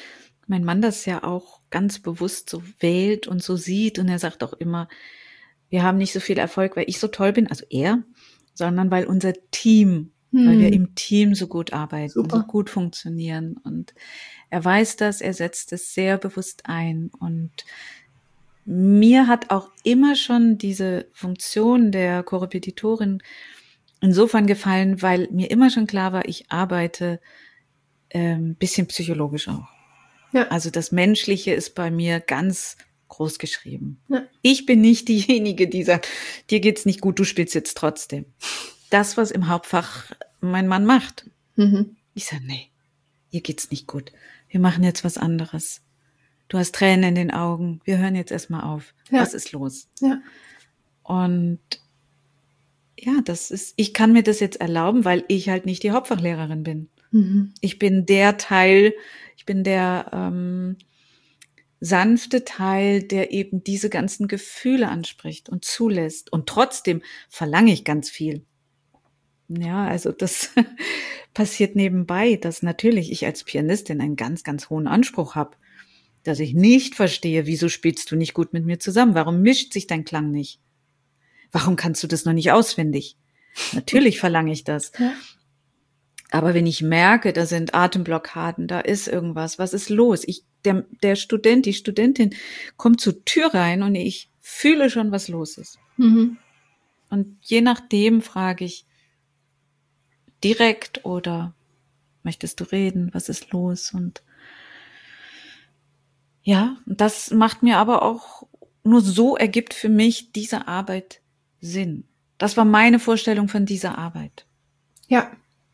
mein Mann das ja auch ganz bewusst so wählt und so sieht. Und er sagt auch immer, wir haben nicht so viel Erfolg, weil ich so toll bin, also er, sondern weil unser Team, hm. weil wir im Team so gut arbeiten, Super. so gut funktionieren. Und er weiß das, er setzt es sehr bewusst ein. Und mir hat auch immer schon diese Funktion der Korrepetitorin insofern gefallen, weil mir immer schon klar war, ich arbeite ein ähm, bisschen psychologisch auch. Ja. Also das Menschliche ist bei mir ganz groß geschrieben. Ja. Ich bin nicht diejenige, die sagt, dir geht's nicht gut, du spielst jetzt trotzdem. Das, was im Hauptfach mein Mann macht. Mhm. Ich sage, nee, ihr geht's nicht gut. Wir machen jetzt was anderes. Du hast Tränen in den Augen. Wir hören jetzt erstmal auf. Ja. Was ist los? Ja. Und ja, das ist, ich kann mir das jetzt erlauben, weil ich halt nicht die Hauptfachlehrerin bin. Mhm. Ich bin der Teil, ich bin der ähm, sanfte Teil, der eben diese ganzen Gefühle anspricht und zulässt. Und trotzdem verlange ich ganz viel. Ja, also das passiert nebenbei, dass natürlich ich als Pianistin einen ganz, ganz hohen Anspruch habe, dass ich nicht verstehe, wieso spielst du nicht gut mit mir zusammen? Warum mischt sich dein Klang nicht? Warum kannst du das noch nicht auswendig? Natürlich verlange ich das. Ja. Aber wenn ich merke, da sind Atemblockaden, da ist irgendwas, was ist los? Ich, der, der Student, die Studentin kommt zur Tür rein und ich fühle schon, was los ist. Mhm. Und je nachdem frage ich direkt oder möchtest du reden? Was ist los? Und ja, das macht mir aber auch, nur so ergibt für mich diese Arbeit Sinn. Das war meine Vorstellung von dieser Arbeit. Ja.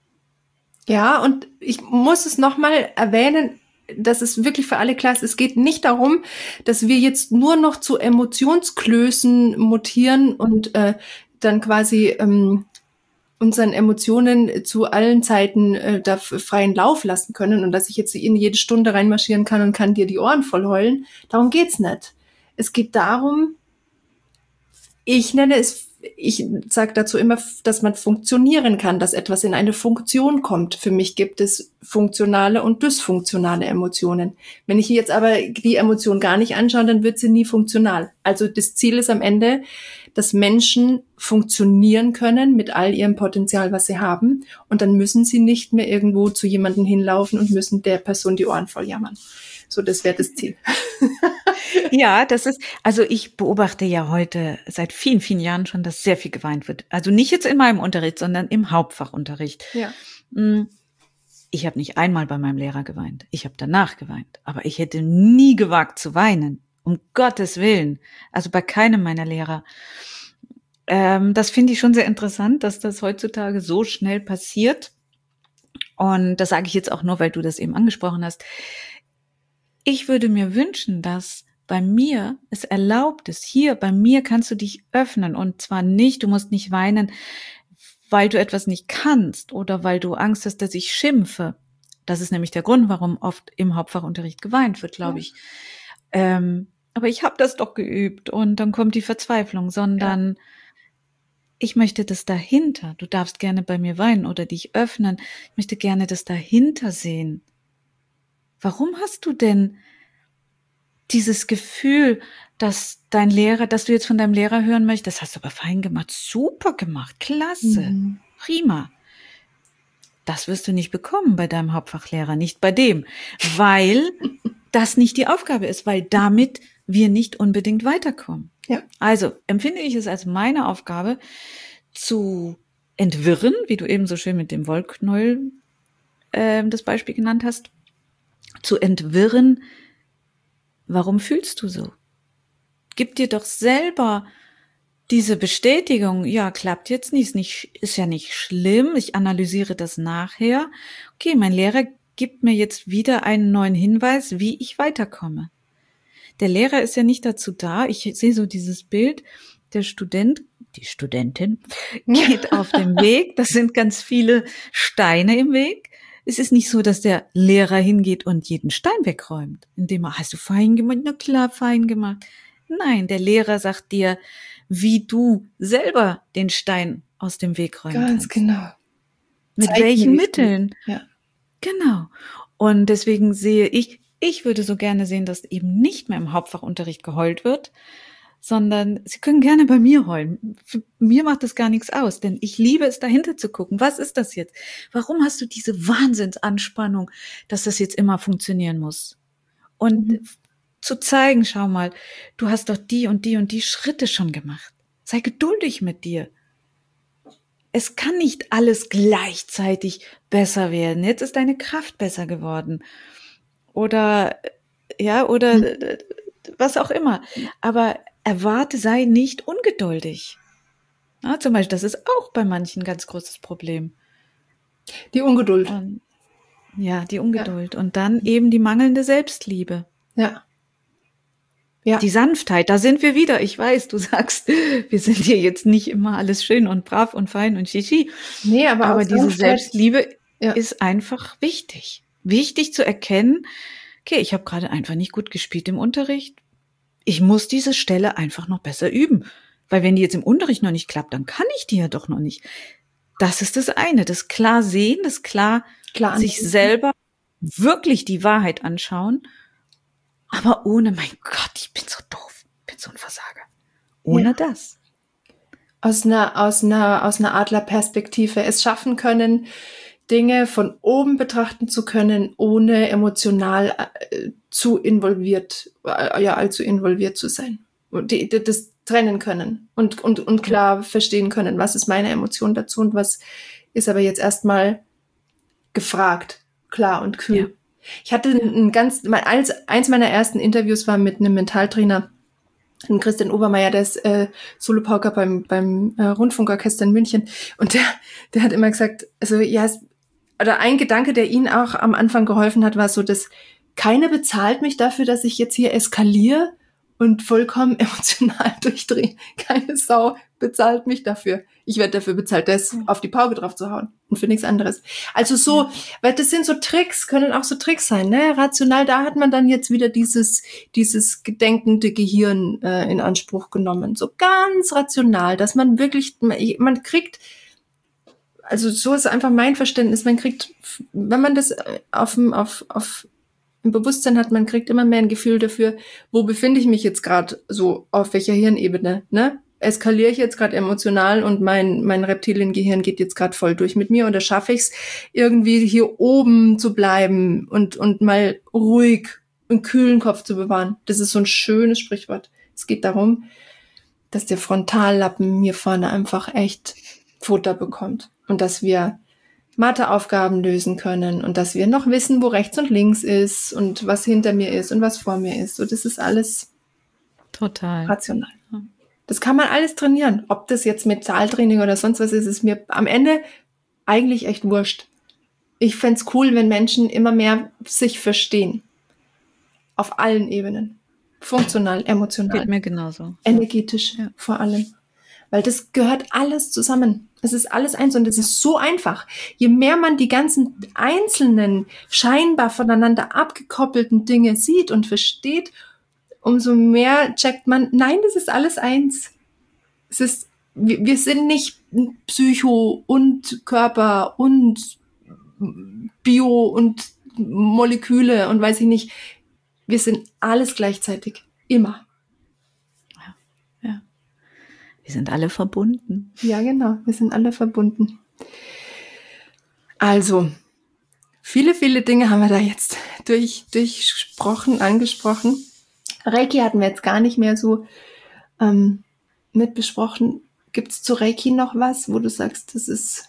Ja, und ich muss es nochmal erwähnen, dass es wirklich für alle klar ist, es geht nicht darum, dass wir jetzt nur noch zu Emotionsklößen mutieren und äh, dann quasi ähm, unseren Emotionen zu allen Zeiten äh, da freien Lauf lassen können und dass ich jetzt in jede Stunde reinmarschieren kann und kann dir die Ohren voll heulen. Darum geht's nicht. Es geht darum, ich nenne es, ich sage dazu immer, dass man funktionieren kann, dass etwas in eine Funktion kommt. Für mich gibt es funktionale und dysfunktionale Emotionen. Wenn ich jetzt aber die Emotion gar nicht anschaue, dann wird sie nie funktional. Also das Ziel ist am Ende, dass Menschen funktionieren können mit all ihrem Potenzial, was sie haben. Und dann müssen sie nicht mehr irgendwo zu jemandem hinlaufen und müssen der Person die Ohren voll jammern. So, das wäre das Ziel. Ja, das ist, also ich beobachte ja heute seit vielen, vielen Jahren schon, dass sehr viel geweint wird. Also nicht jetzt in meinem Unterricht, sondern im Hauptfachunterricht. Ja. Ich habe nicht einmal bei meinem Lehrer geweint. Ich habe danach geweint. Aber ich hätte nie gewagt zu weinen. Um Gottes Willen. Also bei keinem meiner Lehrer. Ähm, das finde ich schon sehr interessant, dass das heutzutage so schnell passiert. Und das sage ich jetzt auch nur, weil du das eben angesprochen hast. Ich würde mir wünschen, dass bei mir es erlaubt ist, hier bei mir kannst du dich öffnen und zwar nicht, du musst nicht weinen, weil du etwas nicht kannst oder weil du Angst hast, dass ich schimpfe. Das ist nämlich der Grund, warum oft im Hauptfachunterricht geweint wird, glaube ja. ich. Ähm, aber ich habe das doch geübt und dann kommt die Verzweiflung, sondern ja. ich möchte das dahinter. Du darfst gerne bei mir weinen oder dich öffnen. Ich möchte gerne das dahinter sehen. Warum hast du denn dieses Gefühl, dass dein Lehrer, dass du jetzt von deinem Lehrer hören möchtest, das hast du aber fein gemacht, super gemacht, klasse, mhm. prima. Das wirst du nicht bekommen bei deinem Hauptfachlehrer, nicht bei dem, weil das nicht die Aufgabe ist, weil damit wir nicht unbedingt weiterkommen. Ja. Also empfinde ich es als meine Aufgabe, zu entwirren, wie du eben so schön mit dem Wollknäuel äh, das Beispiel genannt hast, zu entwirren, warum fühlst du so? Gib dir doch selber diese Bestätigung, ja, klappt jetzt nicht, ist, nicht, ist ja nicht schlimm, ich analysiere das nachher. Okay, mein Lehrer gibt mir jetzt wieder einen neuen Hinweis, wie ich weiterkomme. Der Lehrer ist ja nicht dazu da, ich sehe so dieses Bild, der Student, die Studentin geht auf dem Weg, das sind ganz viele Steine im Weg. Es ist nicht so, dass der Lehrer hingeht und jeden Stein wegräumt, indem er, hast du fein gemacht? Na klar, fein gemacht. Nein, der Lehrer sagt dir, wie du selber den Stein aus dem Weg räumen kannst. Ganz genau. Mit Zeig welchen mir, Mitteln? Ja. Genau. Und deswegen sehe ich Ich würde so gerne sehen, dass eben nicht mehr im Hauptfachunterricht geheult wird, sondern Sie können gerne bei mir heulen. Für mir macht das gar nichts aus, denn ich liebe es, dahinter zu gucken. Was ist das jetzt? Warum hast du diese Wahnsinnsanspannung, dass das jetzt immer funktionieren muss? Und mhm. zu zeigen, schau mal, du hast doch die und die und die Schritte schon gemacht. Sei geduldig mit dir. Es kann nicht alles gleichzeitig besser werden. Jetzt ist deine Kraft besser geworden. Oder, ja, oder mhm. was auch immer. Aber erwarte, sei nicht ungeduldig. Ja, zum Beispiel, das ist auch bei manchen ein ganz großes Problem. Die Ungeduld. Und, ja, die Ungeduld. Ja. Und dann eben die mangelnde Selbstliebe. Ja. Ja. Die Sanftheit, da sind wir wieder. Ich weiß, du sagst, wir sind hier jetzt nicht immer alles schön und brav und fein und shishi. Nee, aber, aber diese Sanftheit, Selbstliebe ja. ist einfach wichtig. Wichtig zu erkennen, okay, ich habe gerade einfach nicht gut gespielt im Unterricht. Ich muss diese Stelle einfach noch besser üben. Weil wenn die jetzt im Unterricht noch nicht klappt, dann kann ich die ja doch noch nicht. Das ist das eine, das klar sehen, das klar, klar sich selber wirklich die Wahrheit anschauen. Aber ohne, mein Gott, ich bin so doof, ich bin so ein Versager. Ohne ja. das. Aus einer, aus einer, aus einer Adlerperspektive es schaffen können, Dinge von oben betrachten zu können, ohne emotional äh, zu involviert, äh, ja, allzu involviert zu sein. Und die, die, das trennen können und, und, und klar verstehen können, was ist meine Emotion dazu und was ist aber jetzt erstmal gefragt, klar und kühl. Ja. Ich hatte ein ganz, eins, eins meiner ersten Interviews war mit einem Mentaltrainer, Christian Obermeier, der ist äh, Solopauker beim, beim äh, Rundfunkorchester in München. Und der, der hat immer gesagt, also ja, es, oder ein Gedanke, der ihn auch am Anfang geholfen hat, war so, dass keiner bezahlt mich dafür, dass ich jetzt hier eskaliere und vollkommen emotional durchdrehe. Keine Sau bezahlt mich dafür. Ich werde dafür bezahlt, das auf die Pauke drauf zu hauen und für nichts anderes. Also so, ja. weil das sind so Tricks, können auch so Tricks sein, ne? Rational, da hat man dann jetzt wieder dieses dieses gedenkende Gehirn äh, in Anspruch genommen. So ganz rational, dass man wirklich, man kriegt, also so ist einfach mein Verständnis, man kriegt, wenn man das auf auf auf im Bewusstsein hat, man kriegt immer mehr ein Gefühl dafür, wo befinde ich mich jetzt gerade so, auf welcher Hirnebene, ne? Eskaliere ich jetzt gerade emotional und mein mein Reptiliengehirn geht jetzt gerade voll durch mit mir, oder schaffe ich es irgendwie hier oben zu bleiben und und mal ruhig einen kühlen Kopf zu bewahren. Das ist so ein schönes Sprichwort. Es geht darum, dass der Frontallappen hier vorne einfach echt Futter bekommt und dass wir Matheaufgaben lösen können und dass wir noch wissen, wo rechts und links ist und was hinter mir ist und was vor mir ist. So, das ist alles total rational. Das kann man alles trainieren. Ob das jetzt mit Zahltraining oder sonst was ist, ist mir am Ende eigentlich echt wurscht. Ich fänd's cool, wenn Menschen immer mehr sich verstehen. Auf allen Ebenen. Funktional, emotional. Geht mir genauso. Energetisch ja. vor allem. Weil das gehört alles zusammen. Es ist alles eins und es ist so einfach. Je mehr man die ganzen einzelnen, scheinbar voneinander abgekoppelten Dinge sieht und versteht, umso mehr checkt man, nein, das ist alles eins. Es ist, wir, wir sind nicht Psycho und Körper und Bio und Moleküle und weiß ich nicht. Wir sind alles gleichzeitig. Immer. Ja, ja. Wir sind alle verbunden. Ja, genau. Wir sind alle verbunden. Also, viele, viele Dinge haben wir da jetzt durch, durchgesprochen, angesprochen. Reiki hatten wir jetzt gar nicht mehr so ähm, mit besprochen. Gibt es zu Reiki noch was, wo du sagst, das ist...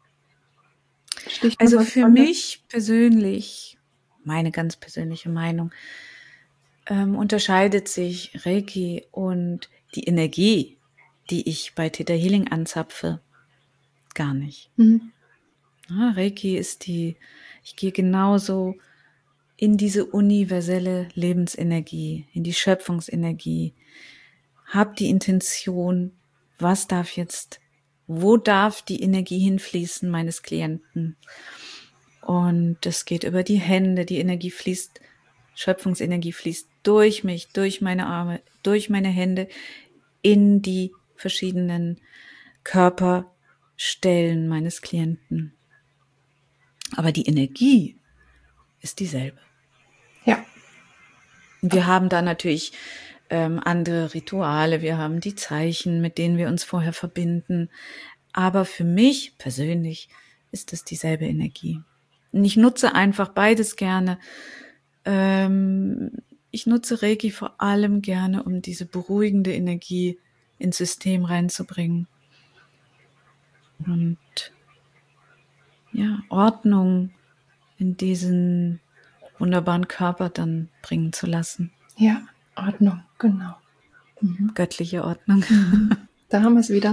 Also für mich persönlich, meine ganz persönliche Meinung, ähm, unterscheidet sich Reiki und die Energie, die ich bei Theta Healing anzapfe, gar nicht. Mhm. Ja, Reiki ist die, ich gehe genauso in diese universelle Lebensenergie, in die Schöpfungsenergie, habe die Intention, was darf jetzt, wo darf die Energie hinfließen meines Klienten? Und es geht über die Hände, die Energie fließt, Schöpfungsenergie fließt durch mich, durch meine Arme, durch meine Hände in die verschiedenen Körperstellen meines Klienten. Aber die Energie ist dieselbe. Ja. Wir haben da natürlich ähm, andere Rituale, wir haben die Zeichen, mit denen wir uns vorher verbinden. Aber für mich persönlich ist es dieselbe Energie. Und ich nutze einfach beides gerne. Ähm, ich nutze Reiki vor allem gerne, um diese beruhigende Energie ins System reinzubringen. Und ja, Ordnung in diesen wunderbaren Körper dann bringen zu lassen. Ja, Ordnung, genau. Mhm. Göttliche Ordnung. Mhm. Da haben wir es wieder.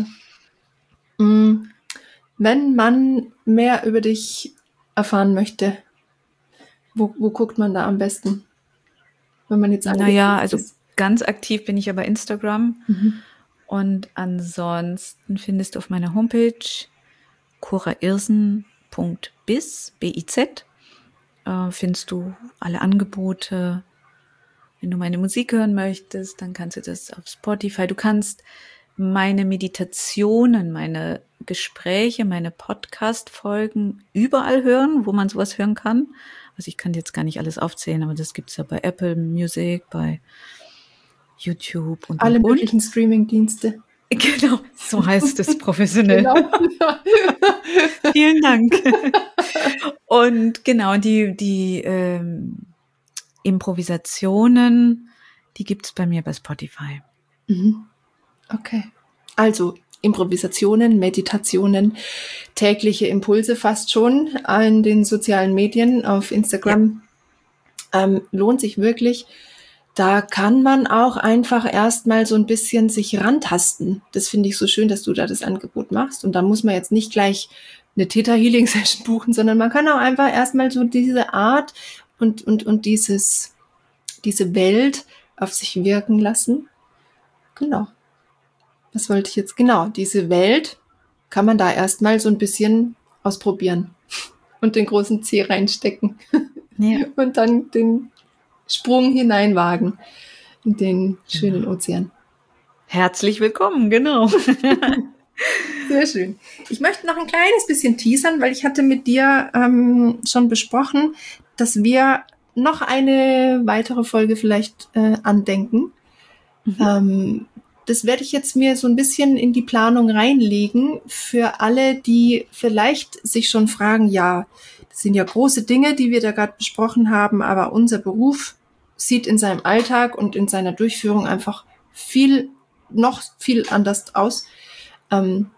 Mhm. Wenn man mehr über dich erfahren möchte, wo, wo guckt man da am besten? Wenn man jetzt Naja, also ist. Ganz aktiv bin ich aber Instagram. Mhm. Und ansonsten findest du auf meiner Homepage corairsen punkt biz, B I Z, äh, findest du alle Angebote. Wenn du meine Musik hören möchtest, dann kannst du das auf Spotify. Du kannst meine Meditationen, meine Gespräche, meine Podcast-Folgen überall hören, wo man sowas hören kann. Also ich kann jetzt gar nicht alles aufzählen, aber das gibt's ja bei Apple Music, bei YouTube und alle und, möglichen Streaming-Dienste. Genau, so heißt es professionell. Genau. Vielen Dank. Und genau, die, die ähm, Improvisationen, die gibt's bei mir bei Spotify. Mhm. Okay. Also Improvisationen, Meditationen, tägliche Impulse fast schon in den sozialen Medien, auf Instagram. Ja. Ähm, lohnt sich wirklich. Da kann man auch einfach erstmal so ein bisschen sich rantasten. Das finde ich so schön, dass du da das Angebot machst. Und da muss man jetzt nicht gleich eine Theta-Healing-Session buchen, sondern man kann auch einfach erstmal so diese Art und, und, und dieses, diese Welt auf sich wirken lassen. Genau. Was wollte ich jetzt? Genau, diese Welt kann man da erstmal so ein bisschen ausprobieren und den großen Zeh reinstecken. Ja. Und dann den Sprung hineinwagen in den schönen genau. Ozean. Herzlich willkommen, genau. Sehr schön. Ich möchte noch ein kleines bisschen teasern, weil ich hatte mit dir ähm, schon besprochen, dass wir noch eine weitere Folge vielleicht äh, andenken. Mhm. Ähm, das werde ich jetzt mir so ein bisschen in die Planung reinlegen für alle, die vielleicht sich schon fragen, ja, das sind ja große Dinge, die wir da gerade besprochen haben, aber unser Beruf sieht in seinem Alltag und in seiner Durchführung einfach viel, noch viel anders aus. Ähm,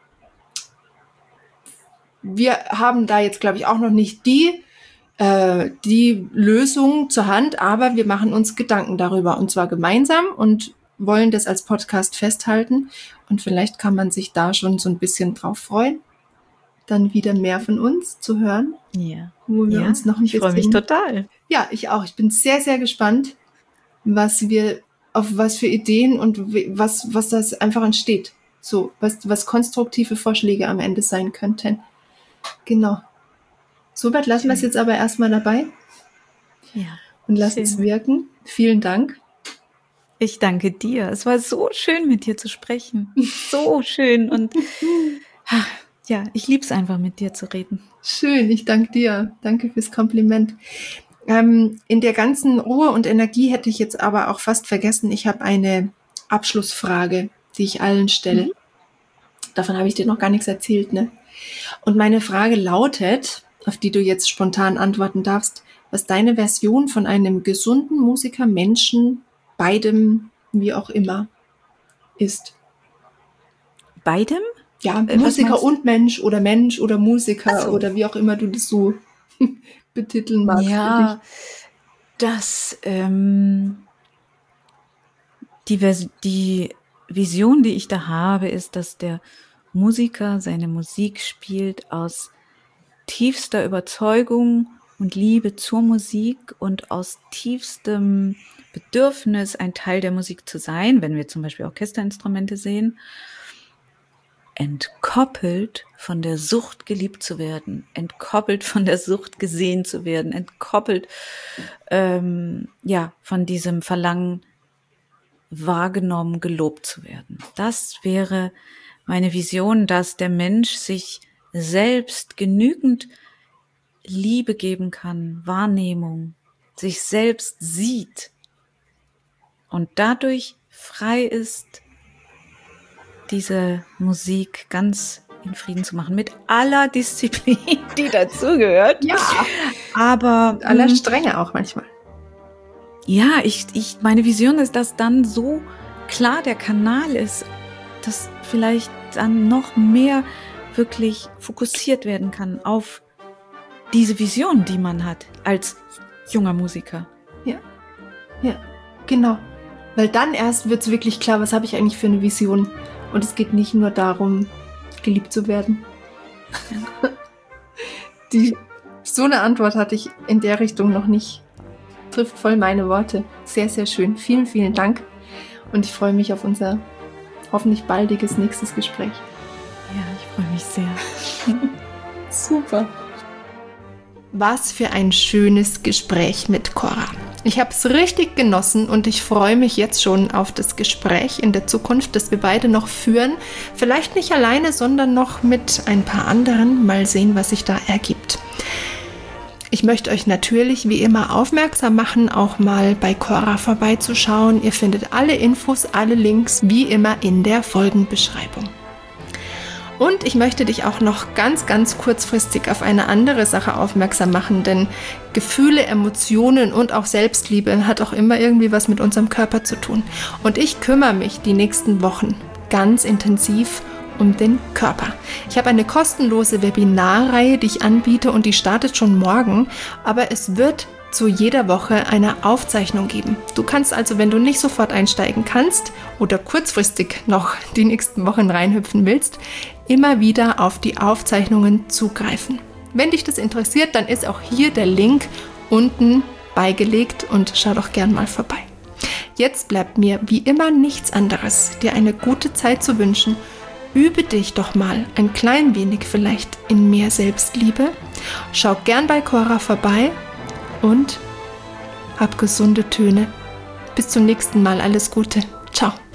wir haben da jetzt, glaube ich, auch noch nicht die, äh, die Lösung zur Hand, aber wir machen uns Gedanken darüber und zwar gemeinsam und wollen das als Podcast festhalten und vielleicht kann man sich da schon so ein bisschen drauf freuen, dann wieder mehr von uns zu hören. Ja, wo wir ja uns noch ein ich bisschen, freue mich total. Ja, ich auch. Ich bin sehr, sehr gespannt, was wir, auf was für Ideen und was, was das einfach entsteht. So, was, was konstruktive Vorschläge am Ende sein könnten. Genau. Soweit lassen wir es jetzt aber erstmal dabei. Ja. Und lassen es wirken. Vielen Dank. Ich danke dir. Es war so schön, mit dir zu sprechen. So schön. Und ja, ich liebe es einfach, mit dir zu reden. Schön, ich danke dir. Danke fürs Kompliment. Ähm, in der ganzen Ruhe und Energie hätte ich jetzt aber auch fast vergessen, ich habe eine Abschlussfrage, die ich allen stelle. Mhm. Davon habe ich dir noch gar nichts erzählt, ne? Und meine Frage lautet, auf die du jetzt spontan antworten darfst, was deine Version von einem gesunden Musiker, Menschen, beidem, wie auch immer, ist. Beidem? Ja, äh, Musiker und Mensch oder Mensch oder Musiker so. Oder wie auch immer du das so betiteln magst. Ja, das, ähm, die, Vers- die Vision, die ich da habe, ist, dass der Musiker seine Musik spielt aus tiefster Überzeugung und Liebe zur Musik und aus tiefstem Bedürfnis, ein Teil der Musik zu sein, wenn wir zum Beispiel Orchesterinstrumente sehen, entkoppelt von der Sucht geliebt zu werden, entkoppelt von der Sucht gesehen zu werden, entkoppelt ähm, ja von diesem Verlangen wahrgenommen, gelobt zu werden. Das wäre meine Vision, dass der Mensch sich selbst genügend Liebe geben kann, Wahrnehmung, sich selbst sieht und dadurch frei ist, diese Musik ganz in Frieden zu machen, mit aller Disziplin, die dazugehört. Ja, aber mit aller Strenge auch manchmal. Ja, ich, ich, meine Vision ist, dass dann so klar der Kanal ist, dass vielleicht dann noch mehr wirklich fokussiert werden kann auf diese Vision, die man hat als junger Musiker. Ja, ja, genau. Weil dann erst wird es wirklich klar, was habe ich eigentlich für eine Vision. Und es geht nicht nur darum, geliebt zu werden. Ja. Die, so eine Antwort hatte ich in der Richtung noch nicht. Trifft voll meine Worte. Sehr, sehr schön. Vielen, vielen Dank. Und ich freue mich auf unser hoffentlich baldiges nächstes Gespräch. Ja, ich freue mich sehr. Super. Was für ein schönes Gespräch mit Cora. Ich habe es richtig genossen und ich freue mich jetzt schon auf das Gespräch in der Zukunft, das wir beide noch führen. Vielleicht nicht alleine, sondern noch mit ein paar anderen. Mal sehen, was sich da ergibt. Ich möchte euch natürlich wie immer aufmerksam machen, auch mal bei Cora vorbeizuschauen. Ihr findet alle Infos, alle Links wie immer in der Folgenbeschreibung. Und ich möchte dich auch noch ganz, ganz kurzfristig auf eine andere Sache aufmerksam machen, denn Gefühle, Emotionen und auch Selbstliebe hat auch immer irgendwie was mit unserem Körper zu tun. Und ich kümmere mich die nächsten Wochen ganz intensiv um den Körper. Ich habe eine kostenlose Webinarreihe, die ich anbiete und die startet schon morgen, aber es wird zu jeder Woche eine Aufzeichnung geben. Du kannst also, wenn du nicht sofort einsteigen kannst oder kurzfristig noch die nächsten Wochen reinhüpfen willst, immer wieder auf die Aufzeichnungen zugreifen. Wenn dich das interessiert, dann ist auch hier der Link unten beigelegt und schau doch gern mal vorbei. Jetzt bleibt mir wie immer nichts anderes, dir eine gute Zeit zu wünschen. Übe dich doch mal ein klein wenig vielleicht in mehr Selbstliebe. Schau gern bei Cora vorbei und hab gesunde Töne. Bis zum nächsten Mal. Alles Gute. Ciao.